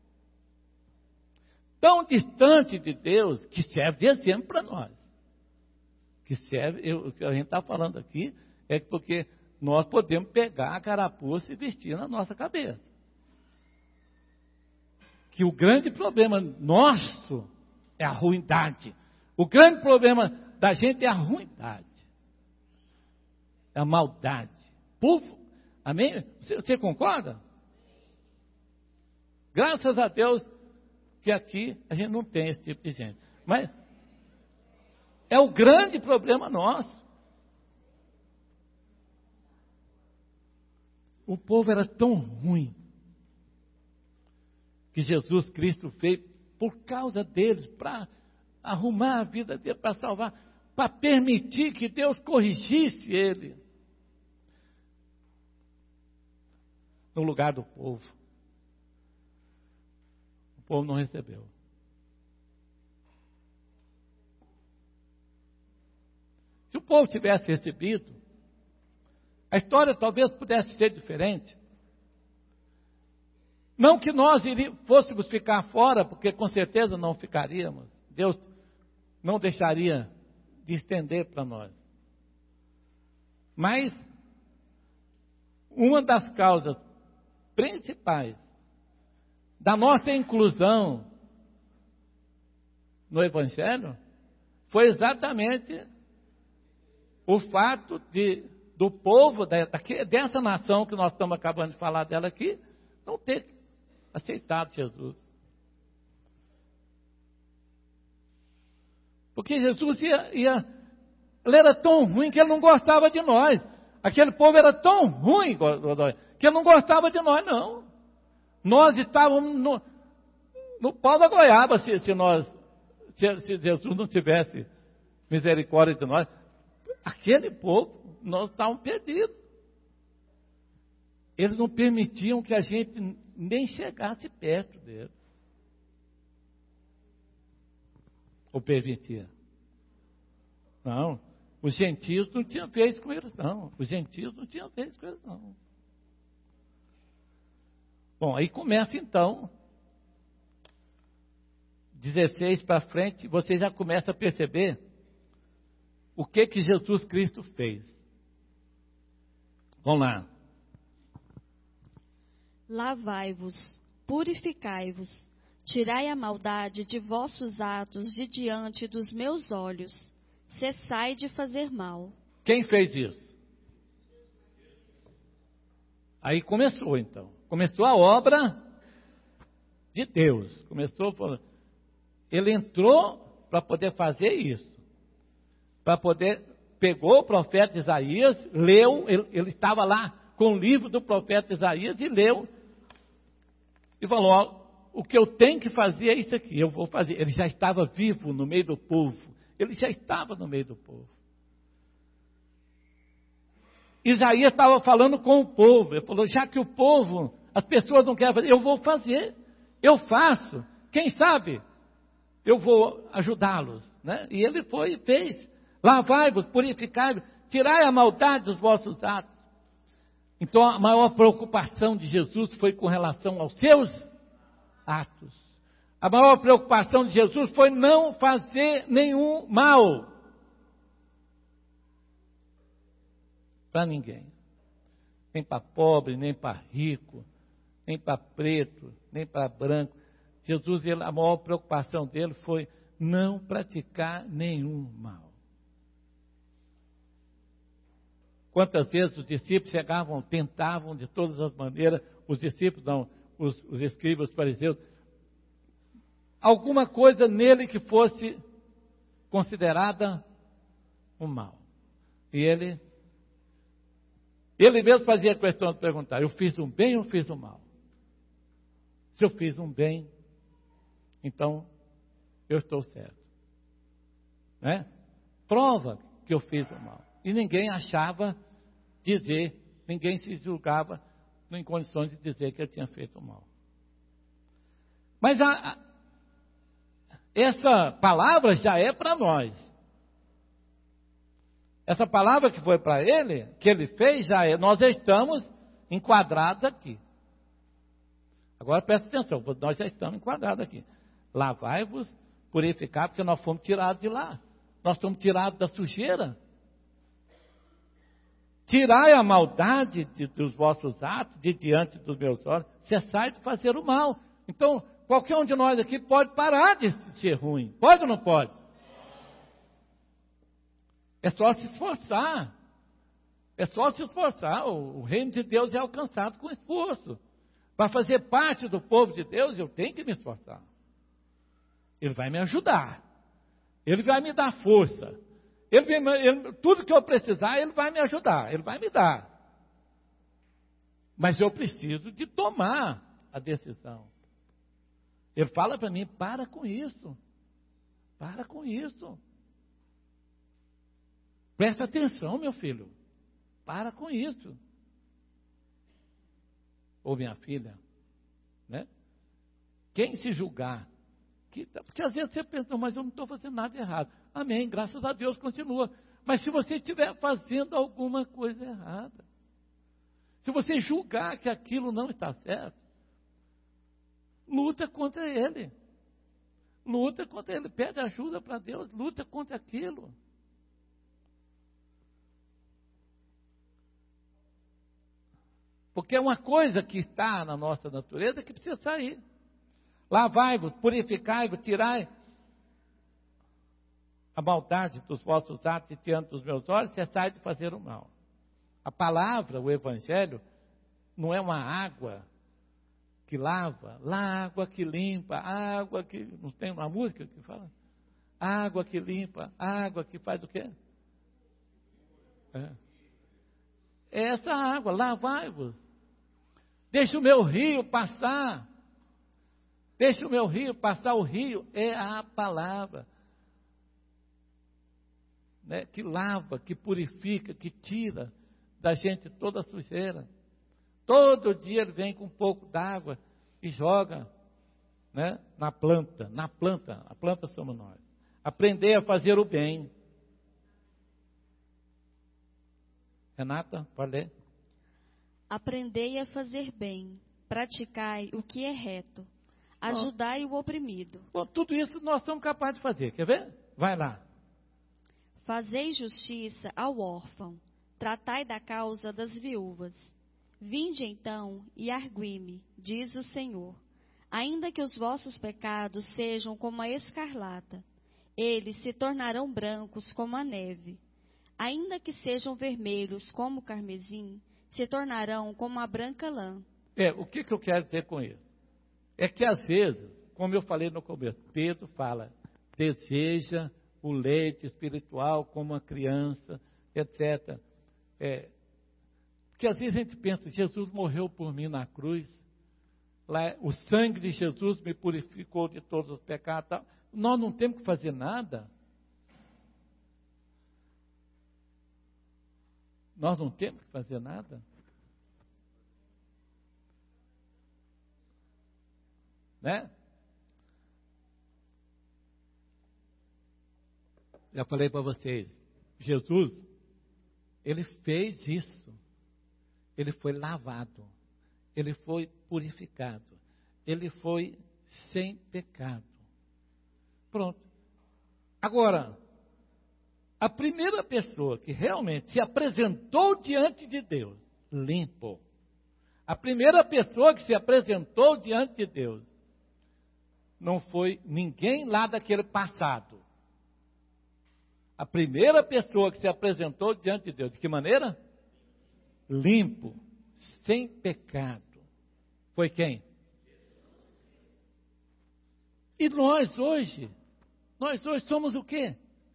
tão distante de Deus, que serve de exemplo para nós. Que serve, eu, o que a gente está falando aqui, é porque nós podemos pegar a carapuça e vestir na nossa cabeça. Que o grande problema nosso é a ruindade. O grande problema da gente é a ruindade. É a maldade. Povo, amém? Você, você concorda? Graças a Deus que aqui a gente não tem esse tipo de gente. Mas é o grande problema nosso. O povo era tão ruim que Jesus Cristo veio por causa deles, para arrumar a vida dele, para salvar, para permitir que Deus corrigisse ele no lugar do povo. O povo não recebeu. Se o povo tivesse recebido, a história talvez pudesse ser diferente. Não que nós iríamos, fôssemos ficar fora, porque com certeza não ficaríamos. Deus não deixaria de estender para nós. Mas uma das causas principais da nossa inclusão no Evangelho foi exatamente o fato de, do povo, da, dessa nação que nós estamos acabando de falar dela aqui, não ter aceitado Jesus. Porque Jesus ia, ia, ele era tão ruim que ele não gostava de nós. Aquele povo era tão ruim que ele não gostava de nós, não. Nós estávamos no, no pau da goiaba se, se, nós, se, se Jesus não tivesse misericórdia de nós. Aquele povo, nós estávamos perdidos. Eles não permitiam que a gente nem chegasse perto dele. Ou permitia? Não. Os gentios não tinham vez com eles, não. Os gentios não tinham vez com eles, não. Bom, aí começa então, dezesseis para frente, você já começa a perceber o que que Jesus Cristo fez. Vamos lá. Lavai-vos, purificai-vos, tirai a maldade de vossos atos de diante dos meus olhos, cessai de fazer mal. Quem fez isso? Aí começou então, começou a obra de Deus, começou, ele entrou para poder fazer isso, para poder, pegou o profeta Isaías, leu, ele, ele estava lá com o livro do profeta Isaías e leu, e falou, ó, o que eu tenho que fazer é isso aqui, eu vou fazer. Ele já estava vivo no meio do povo, ele já estava no meio do povo. Isaías estava falando com o povo, ele falou, já que o povo, as pessoas não querem fazer, eu vou fazer, eu faço, quem sabe eu vou ajudá-los, né? E ele foi e fez, lavai-vos, purificai-vos, tirai a maldade dos vossos atos. Então a maior preocupação de Jesus foi com relação aos seus atos. A maior preocupação de Jesus foi não fazer nenhum mal para ninguém. Nem para pobre, nem para rico, nem para preto, nem para branco. Jesus, ele, a maior preocupação dele foi não praticar nenhum mal. Quantas vezes os discípulos chegavam, tentavam de todas as maneiras, os discípulos, não, os, os escribas, os fariseus, alguma coisa nele que fosse considerada um mal. E ele, ele mesmo fazia questão de perguntar, eu fiz um bem ou fiz um mal? Se eu fiz um bem, então eu estou certo. Né? Prova que eu fiz o mal. E ninguém achava dizer, ninguém se julgava em condições de dizer que ele tinha feito o mal. Mas a, a, essa palavra já é para nós. Essa palavra que foi para ele, que ele fez, já é. Nós já estamos enquadrados aqui. Agora presta atenção, nós já estamos enquadrados aqui. Lavai-vos, purificar, porque nós fomos tirados de lá. Nós fomos tirados da sujeira. Tirai a maldade de, dos vossos atos de diante dos meus olhos. Cessai de fazer o mal. Então, qualquer um de nós aqui pode parar de ser ruim. Pode ou não pode? É só se esforçar. É só se esforçar. O, o reino de Deus é alcançado com esforço. Para fazer parte do povo de Deus, eu tenho que me esforçar. Ele vai me ajudar. Ele vai me dar força. Ele, ele, tudo que eu precisar, Ele vai me ajudar. Ele vai me dar. Mas eu preciso de tomar a decisão. Ele fala para mim, para com isso. Para com isso. Presta atenção, meu filho. Para com isso. Ou minha filha, né? Quem se julgar, que, porque às vezes você pensa, não, mas eu não estou fazendo nada errado. Amém, graças a Deus, continua. Mas se você estiver fazendo alguma coisa errada, se você julgar que aquilo não está certo, luta contra ele. Luta contra ele, pede ajuda para Deus, luta contra aquilo. Porque é uma coisa que está na nossa natureza que precisa sair. Lavai-vos, purificai-vos, tirai a maldade dos vossos atos diante dos meus olhos, cessai de fazer o mal. A palavra, o evangelho, não é uma água que lava, lá água que limpa, água que... Não tem uma música que fala? Água que limpa, água que faz o quê? É. É essa água, lavai-vos. Deixa o meu rio passar. Deixa o meu rio passar. O rio é a palavra. Né? Que lava, que purifica, que tira da gente toda a sujeira. Todo dia ele vem com um pouco d'água e joga, né? Na planta. Na planta. A planta somos nós. Aprender a fazer o bem. Renata, pode ler? Aprendei a fazer bem, praticai o que é reto, ajudai o oprimido. Bom, tudo isso nós somos capazes de fazer, quer ver? Vai lá. Fazei justiça ao órfão, tratai da causa das viúvas. Vinde então e argui-me, diz o Senhor. Ainda que os vossos pecados sejam como a escarlata, eles se tornarão brancos como a neve. Ainda que sejam vermelhos como o carmesim, se tornarão como a branca lã. É, o que, que eu quero dizer com isso? É que às vezes, como eu falei no começo, Pedro fala, deseja o leite espiritual como uma criança, etcétera. É, porque às vezes a gente pensa, Jesus morreu por mim na cruz, lá, o sangue de Jesus me purificou de todos os pecados. Tal. Nós não temos que fazer nada. Nós não temos que fazer nada. Né? Já falei para vocês, Jesus, ele fez isso. Ele foi lavado. Ele foi purificado. Ele foi sem pecado. Pronto. Agora, a primeira pessoa que realmente se apresentou diante de Deus, limpo. A primeira pessoa que se apresentou diante de Deus, não foi ninguém lá daquele passado. A primeira pessoa que se apresentou diante de Deus, de que maneira? Limpo, sem pecado. Foi quem? E nós hoje, nós hoje somos o quê?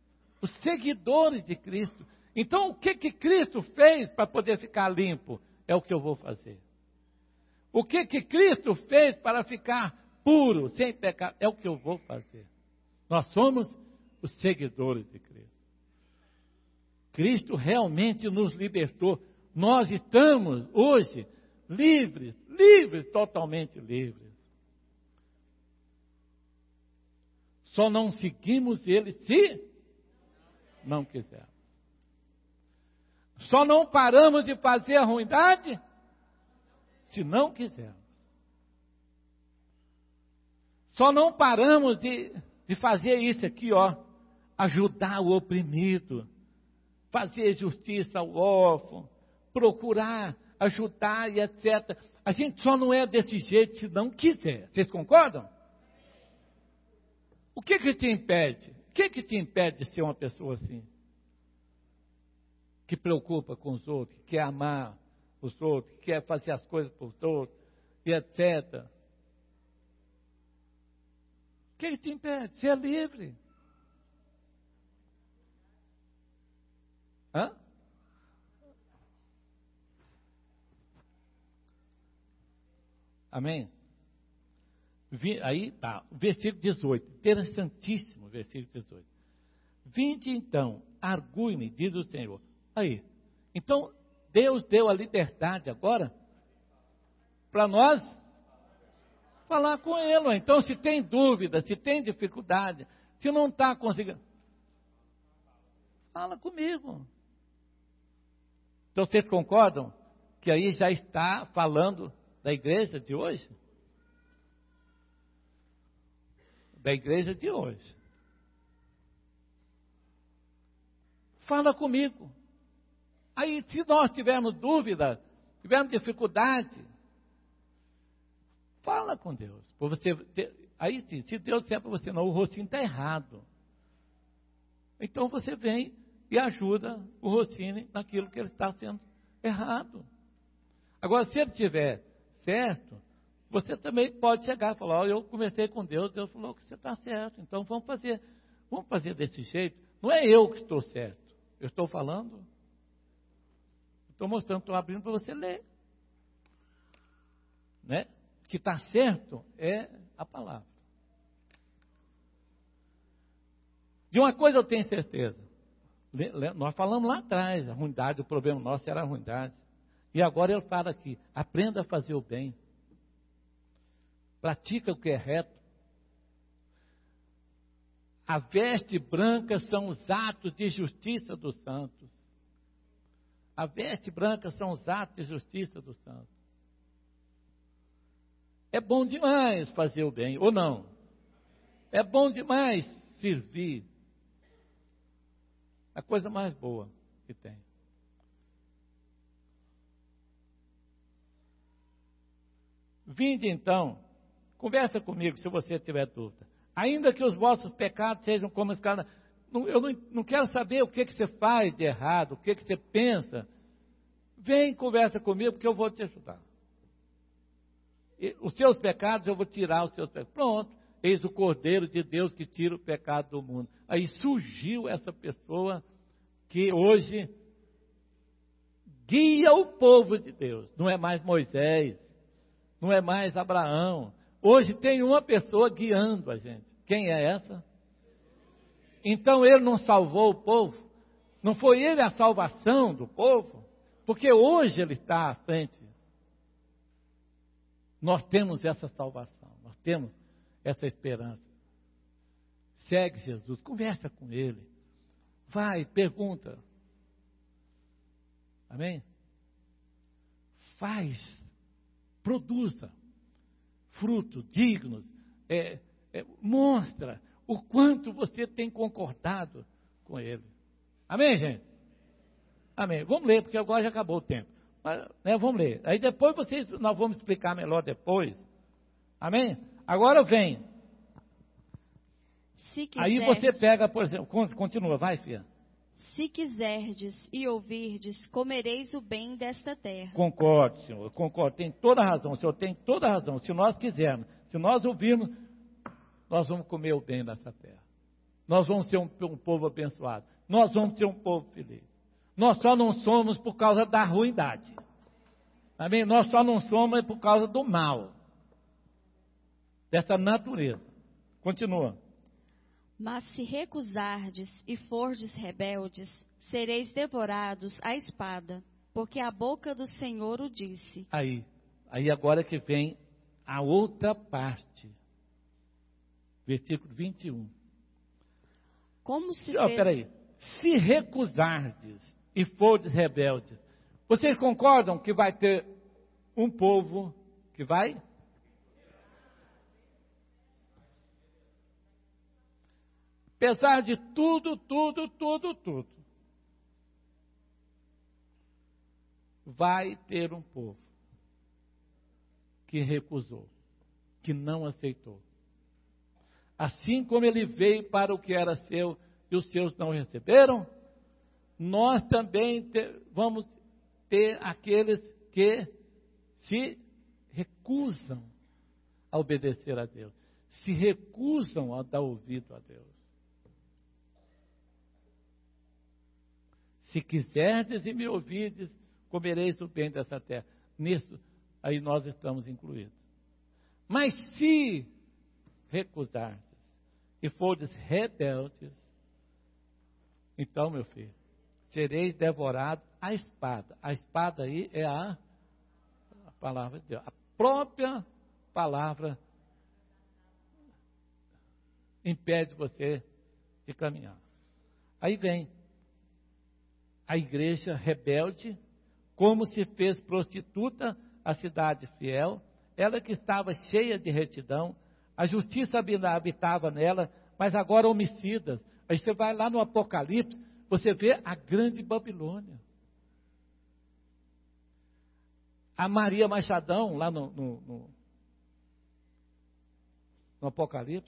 os seguidores de Cristo. Então, o que que Cristo fez para poder ficar limpo? É o que eu vou fazer. O que que Cristo fez para ficar puro, sem pecado? É o que eu vou fazer. Nós somos os seguidores de Cristo. Cristo realmente nos libertou. Nós estamos hoje livres, livres, totalmente livres. Só não seguimos Ele se não quisermos. Só não paramos de fazer a ruindade se não quisermos. Só não paramos de, de fazer isso aqui, ó, ajudar o oprimido, fazer justiça ao órfão, procurar ajudar e etcétera. A gente só não é desse jeito se não quiser. Vocês concordam? O que que te impede? O que que te impede de ser uma pessoa assim? Que preocupa com os outros, que quer amar os outros, que quer fazer as coisas por outros, e etcétera. O que que te impede? Ser livre. Hã? Amém? Aí tá, versículo dezoito, interessantíssimo, versículo dezoito. Vinde então, argue-me, diz o Senhor. Aí, então Deus deu a liberdade agora para nós falar com Ele. Então, se tem dúvida, se tem dificuldade, se não está conseguindo, fala comigo. Então, vocês concordam que aí já está falando da igreja de hoje? Da igreja de hoje. Fala comigo. Aí, se nós tivermos dúvida, tivermos dificuldade, fala com Deus. Por você, aí sim, se Deus disser para você, não, o Rocinho está errado. Então você vem e ajuda o Rocinho naquilo que ele está sendo errado. Agora, se ele estiver certo, você também pode chegar e falar, oh, eu conversei com Deus, Deus falou que você está certo, então vamos fazer, vamos fazer desse jeito. Não é eu que estou certo, eu estou falando, estou mostrando, estou abrindo para você ler. Né? O que está certo é a palavra. De uma coisa eu tenho certeza, nós falamos lá atrás, a ruindade, o problema nosso era a ruindade, e agora ele fala aqui, aprenda a fazer o bem. Pratica o que é reto. A veste branca são os atos de justiça dos santos. A veste branca são os atos de justiça dos santos. É bom demais fazer o bem, ou não? É bom demais servir. A coisa mais boa que tem. Vinde então, conversa comigo se você tiver dúvida. Ainda que os vossos pecados sejam como escada, eu não, não quero saber o que, que você faz de errado, o que, que você pensa. Vem, conversa comigo, porque eu vou te ajudar. E os seus pecados, eu vou tirar os seus pecados. Pronto, eis o Cordeiro de Deus que tira o pecado do mundo. Aí surgiu essa pessoa que hoje guia o povo de Deus. Não é mais Moisés, não é mais Abraão. Hoje tem uma pessoa guiando a gente. Quem é essa? Então ele não salvou o povo? Não foi ele a salvação do povo? Porque hoje ele está à frente. Nós temos essa salvação, nós temos essa esperança. Segue Jesus, conversa com Ele. Vai, pergunta. Amém? Faz, produza frutos dignos. É, é, mostra o quanto você tem concordado com Ele. Amém, gente? Amém. Vamos ler, porque agora já acabou o tempo. Mas, né, vamos ler. Aí depois vocês, nós vamos explicar melhor depois. Amém? Agora vem. Se quiserdes, aí você pega, por exemplo, continua, vai, filha. Se quiserdes e ouvirdes, comereis o bem desta terra. Concordo, senhor, concordo, tem toda a razão, o senhor tem toda a razão. Se nós quisermos, se nós ouvirmos, nós vamos comer o bem dessa terra. Nós vamos ser um, um povo abençoado. nós vamos ser um povo feliz. Nós só não somos por causa da ruindade. Amém? Nós só não somos por causa do mal. Dessa natureza. Continua. Mas se recusardes e fordes rebeldes, sereis devorados à espada, porque a boca do Senhor o disse. Aí, aí agora que vem a outra parte. Versículo vinte e um. Como se Oh, fez... peraí. Se recusardes e fordes rebeldes, vocês concordam que vai ter um povo que vai? Apesar de tudo, tudo, tudo, tudo, vai ter um povo que recusou, que não aceitou. Assim como ele veio para o que era seu e os seus não receberam, nós também ter, vamos ter aqueles que se recusam a obedecer a Deus, se recusam a dar ouvido a Deus. Se quiserdes e me ouvides, comereis o bem dessa terra. Nisso, aí nós estamos incluídos. Mas se recusardes e fordes rebeldes, então, meu filho, sereis devorados à espada. A espada aí é a, a palavra de Deus. A própria palavra impede você de caminhar. Aí vem a igreja rebelde, como se fez prostituta a cidade fiel, ela que estava cheia de retidão, a justiça habitava nela, mas agora homicidas. Aí você vai lá no Apocalipse, você vê a grande Babilônia. A Maria Machadão, lá no, no, no, no Apocalipse.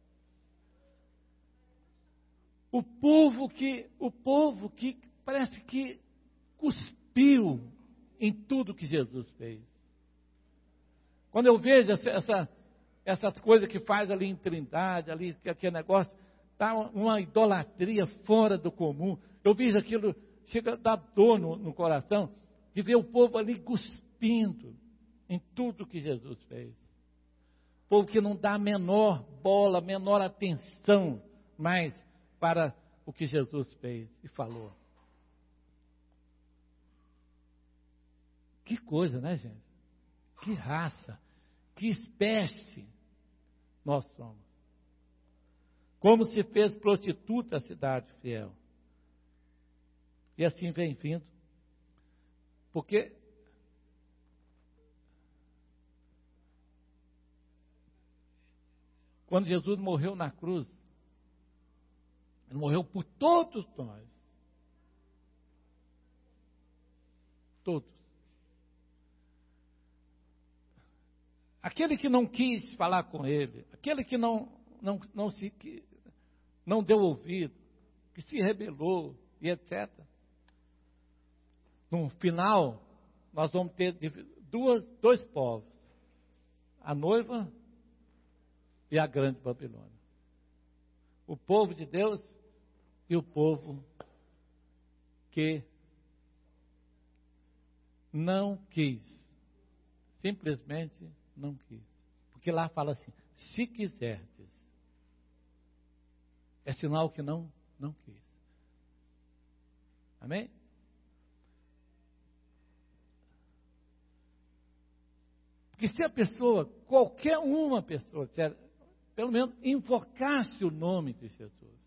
O povo que, o povo que parece que cuspiu em tudo que Jesus fez. Quando eu vejo essa, essa, essas coisas que faz ali em Trindade, ali, que aquele negócio, está uma idolatria fora do comum. Eu vejo aquilo, chega a dar dor no, no coração, de ver o povo ali cuspindo em tudo que Jesus fez. O povo que não dá a menor bola, a menor atenção mais para o que Jesus fez e falou. Que coisa, né, gente? Que raça, que espécie nós somos. Como se fez prostituta a cidade fiel. E assim vem vindo. Porque quando Jesus morreu na cruz, ele morreu por todos nós. Todos. Aquele que não quis falar com ele, aquele que não, não, não, se, que não deu ouvido, que se rebelou e etcétera. No final, nós vamos ter duas, dois povos. A noiva e a grande Babilônia. O povo de Deus e o povo que não quis. Simplesmente não quis. Porque lá fala assim, se quiserdes. É sinal que não, não quis. Amém? Porque se a pessoa, qualquer uma pessoa, pelo menos invocasse o nome de Jesus.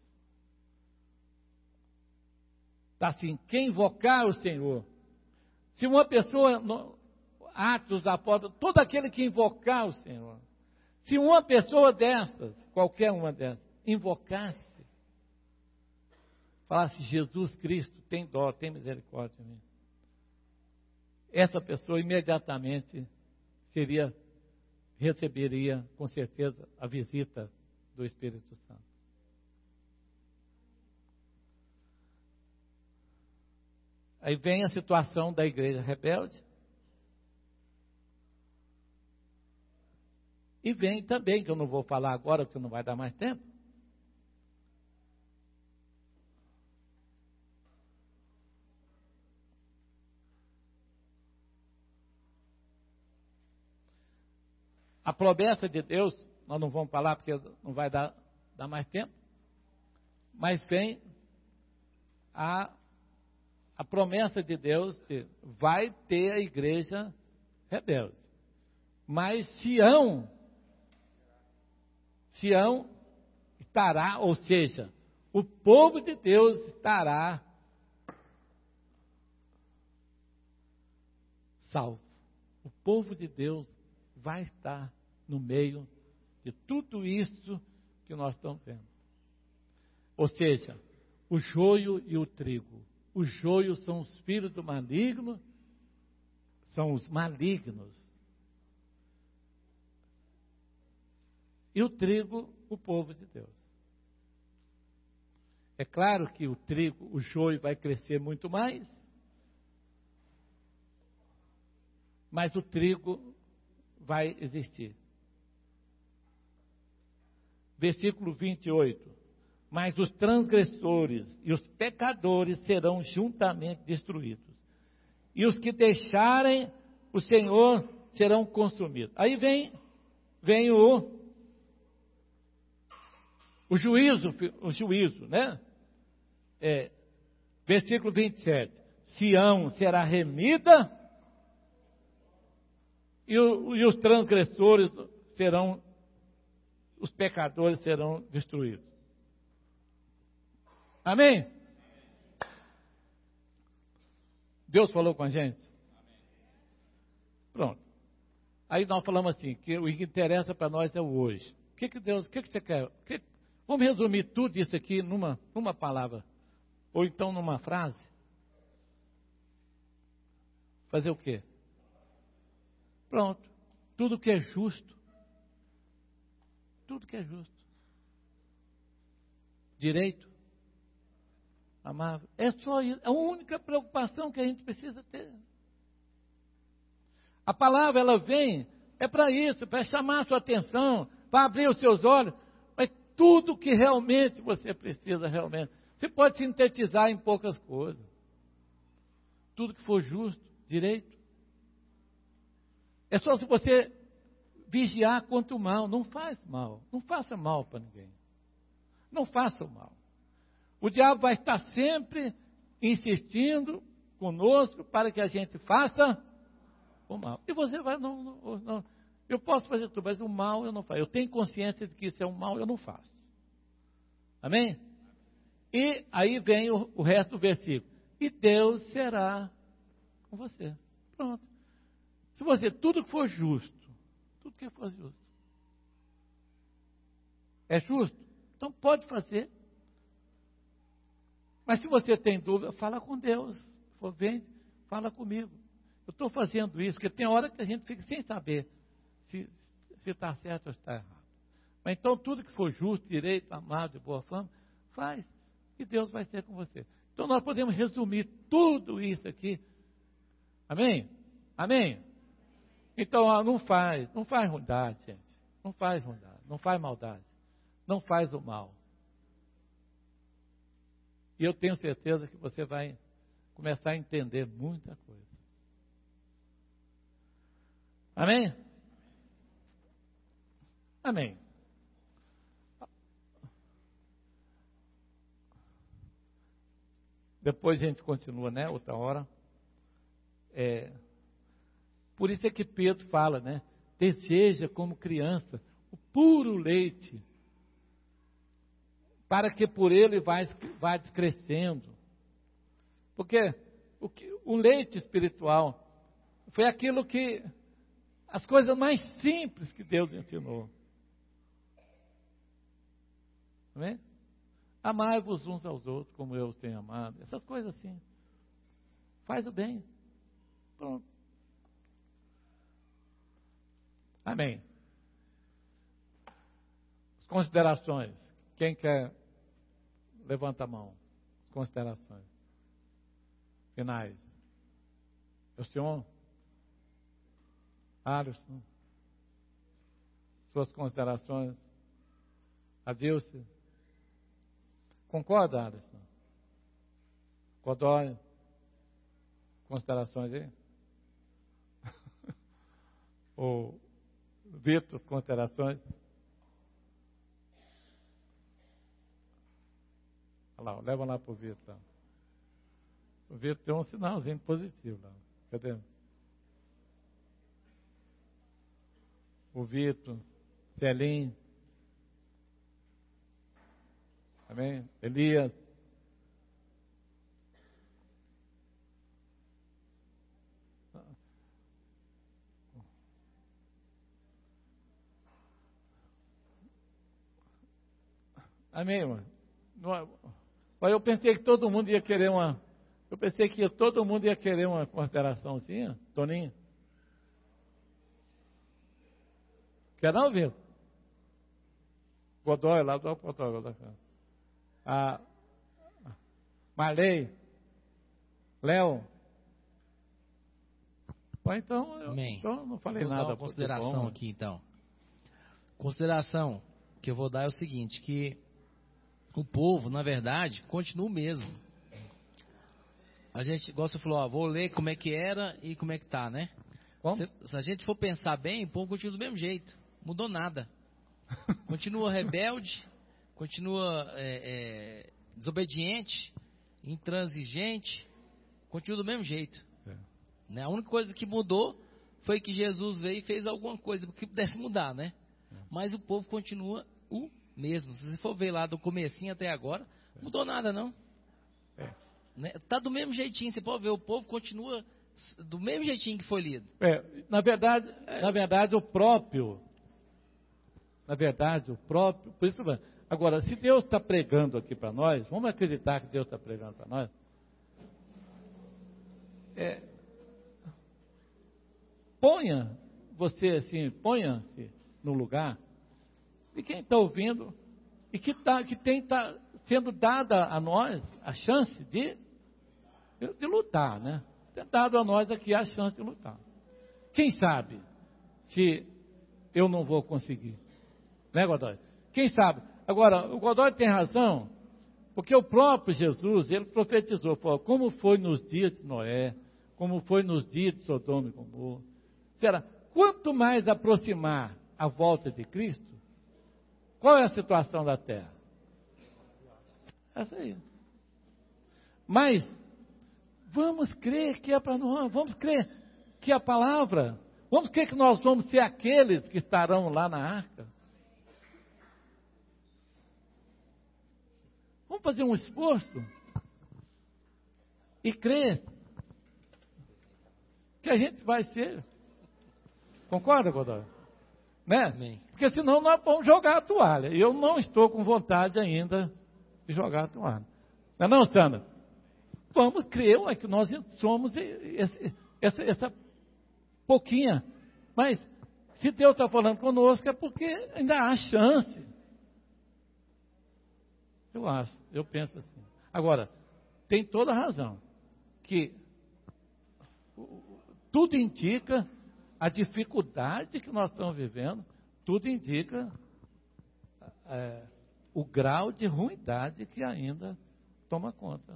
Está assim, quem invocar o Senhor. Se uma pessoa, Atos, Apóstolos, todo aquele que invocar o Senhor. Se uma pessoa dessas, qualquer uma dessas, invocasse, falasse, Jesus Cristo, tem dó, tem misericórdia de mim. Essa pessoa imediatamente seria, receberia com certeza a visita do Espírito Santo. Aí vem a situação da igreja rebelde. E vem também, que eu não vou falar agora, porque não vai dar mais tempo. a promessa de Deus, nós não vamos falar porque não vai dar, dar mais tempo, mas vem a, a promessa de Deus que vai ter a igreja rebelde. Mas Sião, Sião estará, ou seja, o povo de Deus estará salvo. O povo de Deus vai estar no meio de tudo isso que nós estamos vendo. Ou seja, o joio e o trigo. O joio são os filhos do maligno, são os malignos. E o trigo, o povo de Deus. É claro que o trigo, o joio vai crescer muito mais, mas o trigo vai existir. Versículo vinte e oito. Mas os transgressores e os pecadores serão juntamente destruídos. E os que deixarem o Senhor serão consumidos. Aí vem, vem o, o juízo, o juízo, né? É, versículo vinte e sete. Sião será remida e, o, e os transgressores serão, os pecadores serão destruídos. Amém? Deus falou com a gente? Pronto. Aí nós falamos assim, que o que interessa para nós é o hoje. O que que Deus, o que que você quer? Que, vamos resumir tudo isso aqui numa, numa palavra. Ou então numa frase. Fazer o quê? Pronto. Tudo que é justo. Tudo que é justo. Direito. Amável. É só isso. É a única preocupação que a gente precisa ter. A palavra, ela vem, é para isso, para chamar a sua atenção, para abrir os seus olhos. Mas tudo que realmente você precisa, realmente, você pode sintetizar em poucas coisas. Tudo que for justo, direito. É só se você vigiar contra o mal. Não faz mal. Não faça mal para ninguém. Não faça o mal. O diabo vai estar sempre insistindo conosco para que a gente faça o mal. E você vai, não, não, não, eu posso fazer tudo, mas o mal eu não faço. Eu tenho consciência de que isso é um mal, eu não faço. Amém? E aí vem o, o resto do versículo. E Deus será com você. Pronto. Se você, tudo que for justo, tudo que for justo, é justo, então pode fazer. Mas se você tem dúvida, fala com Deus. Se for vem, fala comigo. Eu estou fazendo isso, porque tem hora que a gente fica sem saber se está certo ou está errado. Mas então tudo que for justo, direito, amado e boa fama, faz. E Deus vai ser com você. Então nós podemos resumir tudo isso aqui. Amém? Amém? Então ó, não faz, não faz ruindade, gente. Não faz ruindade, não faz maldade. Não faz o mal. E eu tenho certeza que você vai começar a entender muita coisa. Amém? Amém. Depois a gente continua, né? Outra hora. É, por isso é que Pedro fala, né? Deseja como criança o puro leite, para que por ele vá, vá crescendo. Porque o, que, o leite espiritual foi aquilo que, as coisas mais simples que Deus ensinou. Amém? Amai-vos uns aos outros, como eu os tenho amado. Essas coisas assim. Faz o bem. Pronto. Amém. As considerações. Quem quer, levanta a mão. As considerações finais. É o senhor? Alisson? Suas considerações? Adilce? Concorda, Alisson? Godoy? Considerações aí? O Vitor, considerações. Olha lá, leva lá para o Vitor. O Vitor tem um sinalzinho positivo lá. Cadê? O Vitor, Celim. Amém? Elias. Amém, irmão? Mas eu pensei que todo mundo ia querer uma. Eu pensei que todo mundo ia querer uma consideraçãozinha, Toninho. Quer não, Vitor? Godoy, lá do Godoy, Godoy. A Marley, Léo. Bom, então, eu então, não falei vou nada. Dar uma consideração aqui, então. Consideração que eu vou dar é o seguinte, que o povo, na verdade, continua o mesmo. A gente, igual você falou, ó, vou ler como é que era e como é que tá, né? Se, se a gente for pensar bem, o povo continua do mesmo jeito. Mudou nada. Continua rebelde, continua é, é, desobediente, intransigente, continua do mesmo jeito. É. Né? A única coisa que mudou foi que Jesus veio e fez alguma coisa que pudesse mudar, né? É. Mas o povo continua o mesmo. Se você for ver lá do comecinho até agora, não mudou nada, não. É. Né? Tá do mesmo jeitinho, você pode ver, o povo continua do mesmo jeitinho que foi lido. É, na verdade, é. na verdade, o próprio, na verdade, o próprio, por isso, agora, se Deus está pregando aqui para nós, vamos acreditar que Deus está pregando para nós, é, ponha, você assim, ponha-se no lugar de quem está ouvindo e que, tá, que tem tá sendo dada a nós a chance de, de, de lutar, né? Tem dado a nós aqui a chance de lutar. Quem sabe se eu não vou conseguir? Né, Godoy? Quem sabe? Agora, o Godoy tem razão, porque o próprio Jesus, ele profetizou, falou, como foi nos dias de Noé, como foi nos dias de Sodoma e Gomorra. Será, quanto mais aproximar a volta de Cristo, qual é a situação da terra? Essa aí. Mas, vamos crer que é para nós, vamos crer que a palavra, vamos crer que nós vamos ser aqueles que estarão lá na arca. Vamos fazer um esforço e crer que a gente vai ser. Concorda, Godoy? Né? Amém. Porque senão nós vamos jogar a toalha. E eu não estou com vontade ainda de jogar a toalha. Não é não, Sandra? Vamos crer é que nós somos esse, essa, essa pouquinha. Mas se Deus está falando conosco é porque ainda há chance. Eu acho, eu penso assim. Agora, tem toda a razão. Que tudo indica a dificuldade que nós estamos vivendo, tudo indica é, o grau de ruindade que ainda toma conta.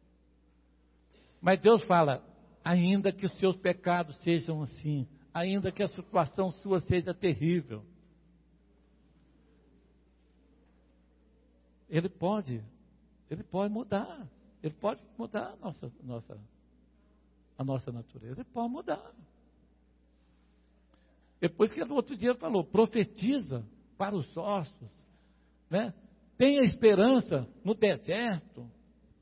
Mas Deus fala, ainda que os seus pecados sejam assim, ainda que a situação sua seja terrível, Ele pode, Ele pode mudar, Ele pode mudar a nossa, nossa, a nossa natureza, Ele pode mudar. Depois que no outro dia ele falou, profetiza para os ossos, né? Tenha esperança no deserto.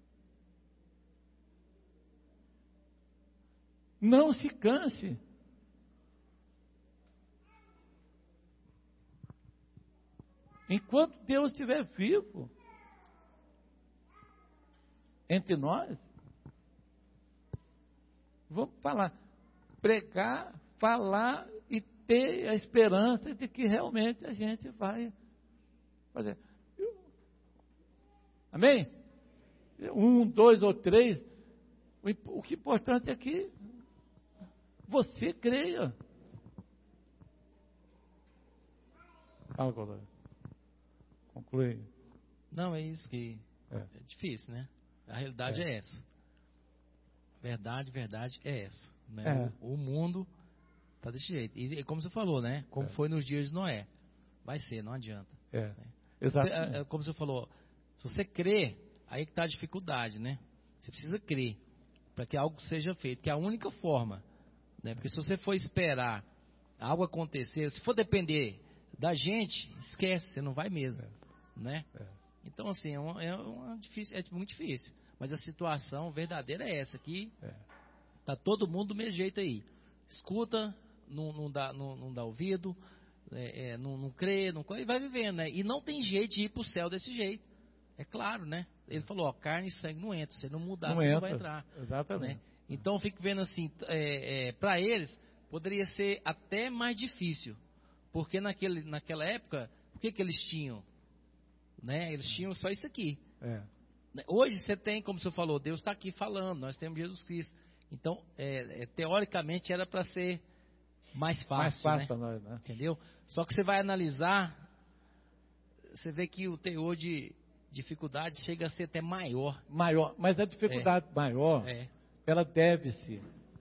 Não se canse. Enquanto Deus estiver vivo entre nós, vamos falar, pregar, falar e ter a esperança de que realmente a gente vai fazer. Amém? Um, dois ou três. O que é importante é que você creia. Fala, Godoy. Conclui. Não, é isso que é, é difícil, né? A realidade é, é essa. Verdade, verdade é essa. Né? É. O, o mundo Tá desse jeito. E, e como você falou, né? Como é. foi nos dias de Noé. Vai ser, não adianta. É, Né? exatamente. É, é, como você falou, se você crê, aí que está a dificuldade, né? Você precisa crer para que algo seja feito, que é a única forma, né? Porque se você for esperar algo acontecer, se for depender da gente, esquece, você não vai mesmo, É. né? É. Então, assim, é, uma, é, uma difícil, é muito difícil. Mas a situação verdadeira é essa, que É. tá todo mundo do mesmo jeito aí. Escuta, não, não, dá, não, não dá ouvido, é, é, não, não crê, não, e vai vivendo, né? E não tem jeito de ir para o céu desse jeito. É claro, né? Ele falou, ó, carne e sangue não entra. Se você não mudar, Não você entra, não vai entrar. exatamente. Né? Então, eu fico vendo assim, é, é, para eles, poderia ser até mais difícil. Porque naquele, naquela época, o que, que eles tinham? Né? Eles tinham só isso aqui. É. Hoje você tem, como você falou, Deus está aqui falando, nós temos Jesus Cristo. Então, é, é, teoricamente, era para ser mais fácil, Mais fácil né? para nós, né? Entendeu? Só que você vai analisar, você vê que o teor de dificuldade chega a ser até maior. Maior, mas a dificuldade é. maior, é. ela deve-se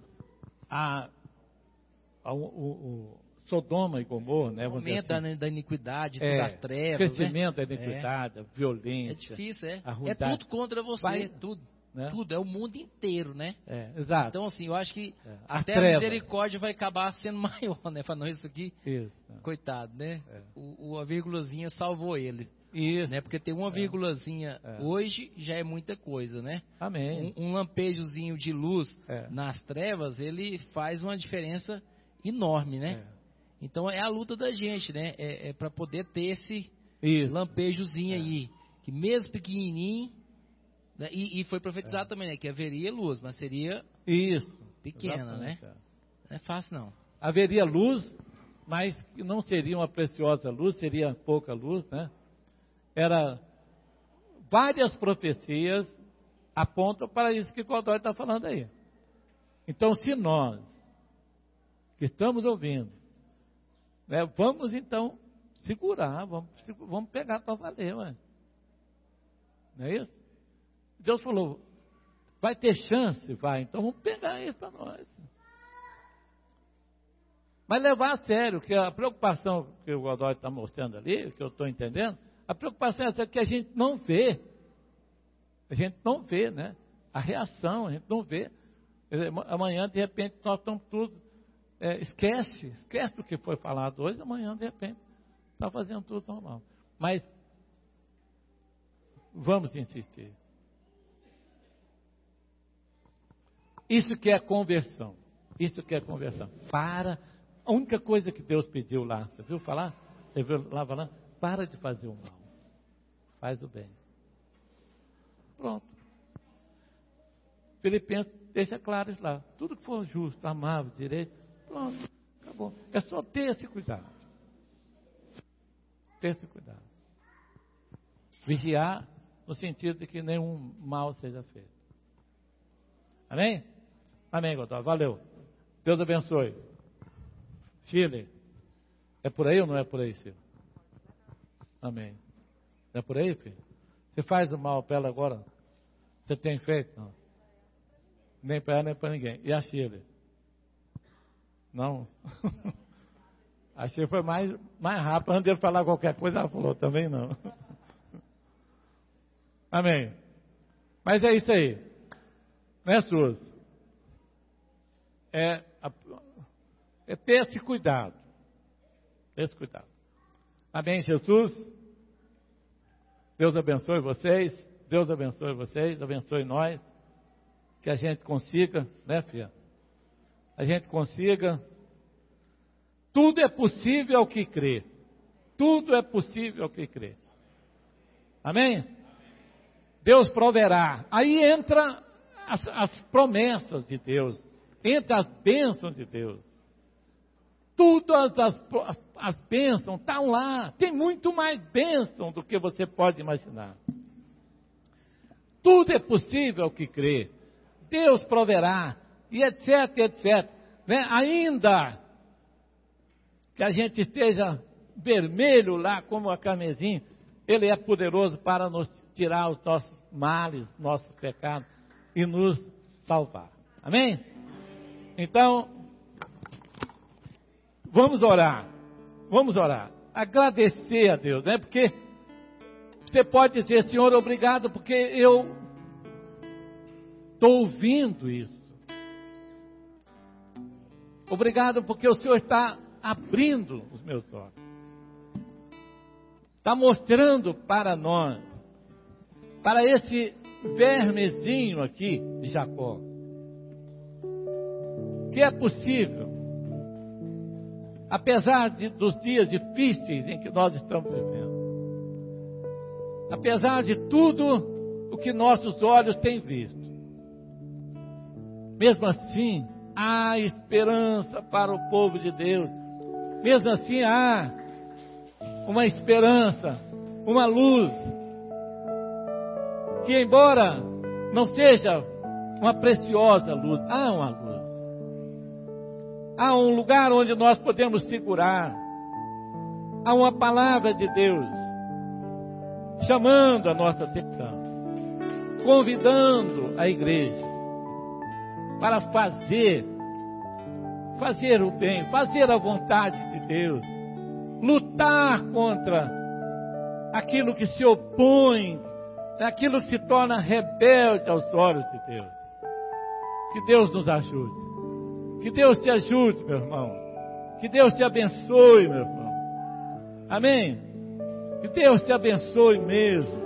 a, a o, o Sodoma e Gomorra, né? O aumento assim, da, da iniquidade, é, das trevas, crescimento né? da iniquidade, é. a violência. É difícil, é. A é tudo contra você, vai, tudo. Né? Tudo, é o mundo inteiro, né? É, exato. Então, assim, eu acho que é. até a, a misericórdia vai acabar sendo maior, né? Falando não, isso aqui, isso, coitado, né? É. O, o, a vírgulazinha salvou ele. Isso. Né? Porque ter uma vírgulazinha é. hoje já é muita coisa, né? Amém. Um, um lampejozinho de luz é. nas trevas, ele faz uma diferença enorme, né? É. Então, é a luta da gente, né? É, é para poder ter esse isso. lampejozinho é. aí, que mesmo pequenininho, né? e, e foi profetizado é. também, né? Que haveria luz, mas seria isso. pequena, Exatamente. né? Não é fácil, não. Haveria luz, mas não seria uma preciosa luz, seria pouca luz, né? Era várias profecias apontam para isso que o Godoy está falando aí. Então, se nós que estamos ouvindo, né, vamos então segurar, vamos, vamos pegar para valer, ué. Não é isso? Deus falou, vai ter chance, vai, então vamos pegar isso para nós. Mas levar a sério, que a preocupação que o Godoy está mostrando ali, que eu estou entendendo, a preocupação é que a gente não vê. A gente não vê, né? A reação, a gente não vê. Amanhã, de repente, nós estamos tudo... É, esquece, esquece do que foi falado hoje, amanhã, de repente, está fazendo tudo normal. Mas, vamos insistir. Isso que é conversão. Isso que é conversão. Para... A única coisa que Deus pediu lá, você viu falar? Você viu lá falando? Para de fazer o mal. Faz o bem. Pronto. Filipenses deixa claro isso lá. Tudo que for justo, amável, direito, pronto, acabou. É só ter esse cuidado. Ter esse cuidado. Vigiar no sentido de que nenhum mal seja feito. Amém? Amém, Godoy. Valeu. Deus abençoe. Chile, é por aí ou não é por aí, Chile? Amém. Não é por aí, filho? Você faz o mal para ela agora? Você tem feito? Não. Nem para ela, nem para ninguém. E a Chile? Não. A Chile foi mais, mais rápido. Antes de ele falar qualquer coisa, ela falou também não. Amém. Mas é isso aí. Né, Suas? É... A, É ter esse cuidado. Esse cuidado. Amém, Jesus? Deus abençoe vocês. Deus abençoe vocês. Abençoe nós. Que a gente consiga, né, filha? A gente consiga. Tudo é possível ao que crê. Tudo é possível ao que crê. Amém? Deus proverá. Aí entra as, as promessas de Deus. Entra as bênçãos de Deus. Todas as, as, as bênçãos estão lá. Tem muito mais bênção do que você pode imaginar. Tudo é possível ao que crê. Deus proverá. E etc, etc. Né? Ainda que a gente esteja vermelho lá como a carmesim, Ele é poderoso para nos tirar os nossos males, nossos pecados e nos salvar. Amém? Então... Vamos orar. Vamos orar. Agradecer a Deus, né? Porque você pode dizer, Senhor, obrigado, porque eu estou ouvindo isso. Obrigado, porque o Senhor está abrindo os meus olhos. Está mostrando para nós, para esse vermezinho aqui de Jacó, que é possível, apesar de, dos dias difíceis em que nós estamos vivendo, apesar de tudo o que nossos olhos têm visto, mesmo assim, há esperança para o povo de Deus. Mesmo assim, há uma esperança, uma luz, que embora não seja uma preciosa luz, há uma luz. Há um lugar onde nós podemos segurar. Há uma palavra de Deus chamando a nossa atenção, convidando a igreja para fazer, fazer o bem, fazer a vontade de Deus, lutar contra aquilo que se opõe, aquilo que se torna rebelde aos olhos de Deus. Que Deus nos ajude. Que Deus te ajude, meu irmão. Que Deus te abençoe, meu irmão. Amém? Que Deus te abençoe mesmo.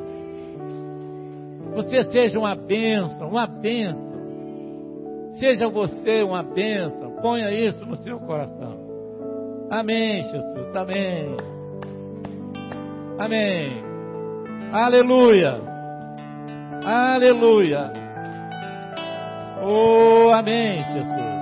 Você seja uma bênção, uma bênção. Seja você uma bênção. Ponha isso no seu coração. Amém, Jesus. Amém. Amém. Aleluia. Aleluia. Oh, amém, Jesus.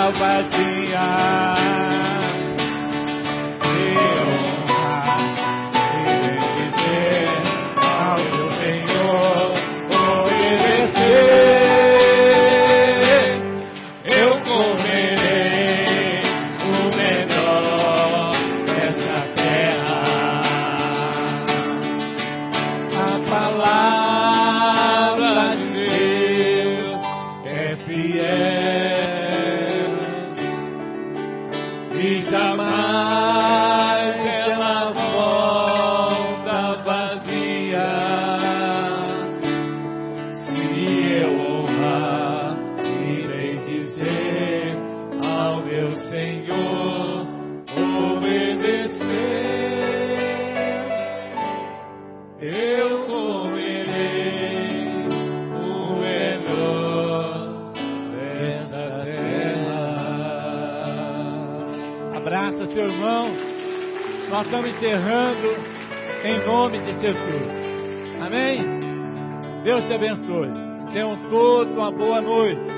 vazia. Se honrar e dizer ao meu Senhor, obedecer, eu comerei o melhor dessa terra. A palavra de Deus é fiel e jamais ela volta vazia. Se eu honrar, irei dizer ao meu Senhor, obedecer, eu comerei o melhor dessa terra. Abraça seu irmão. Nós estamos encerrando em nome de Jesus. Amém? Deus te abençoe. Tenham todos uma boa noite.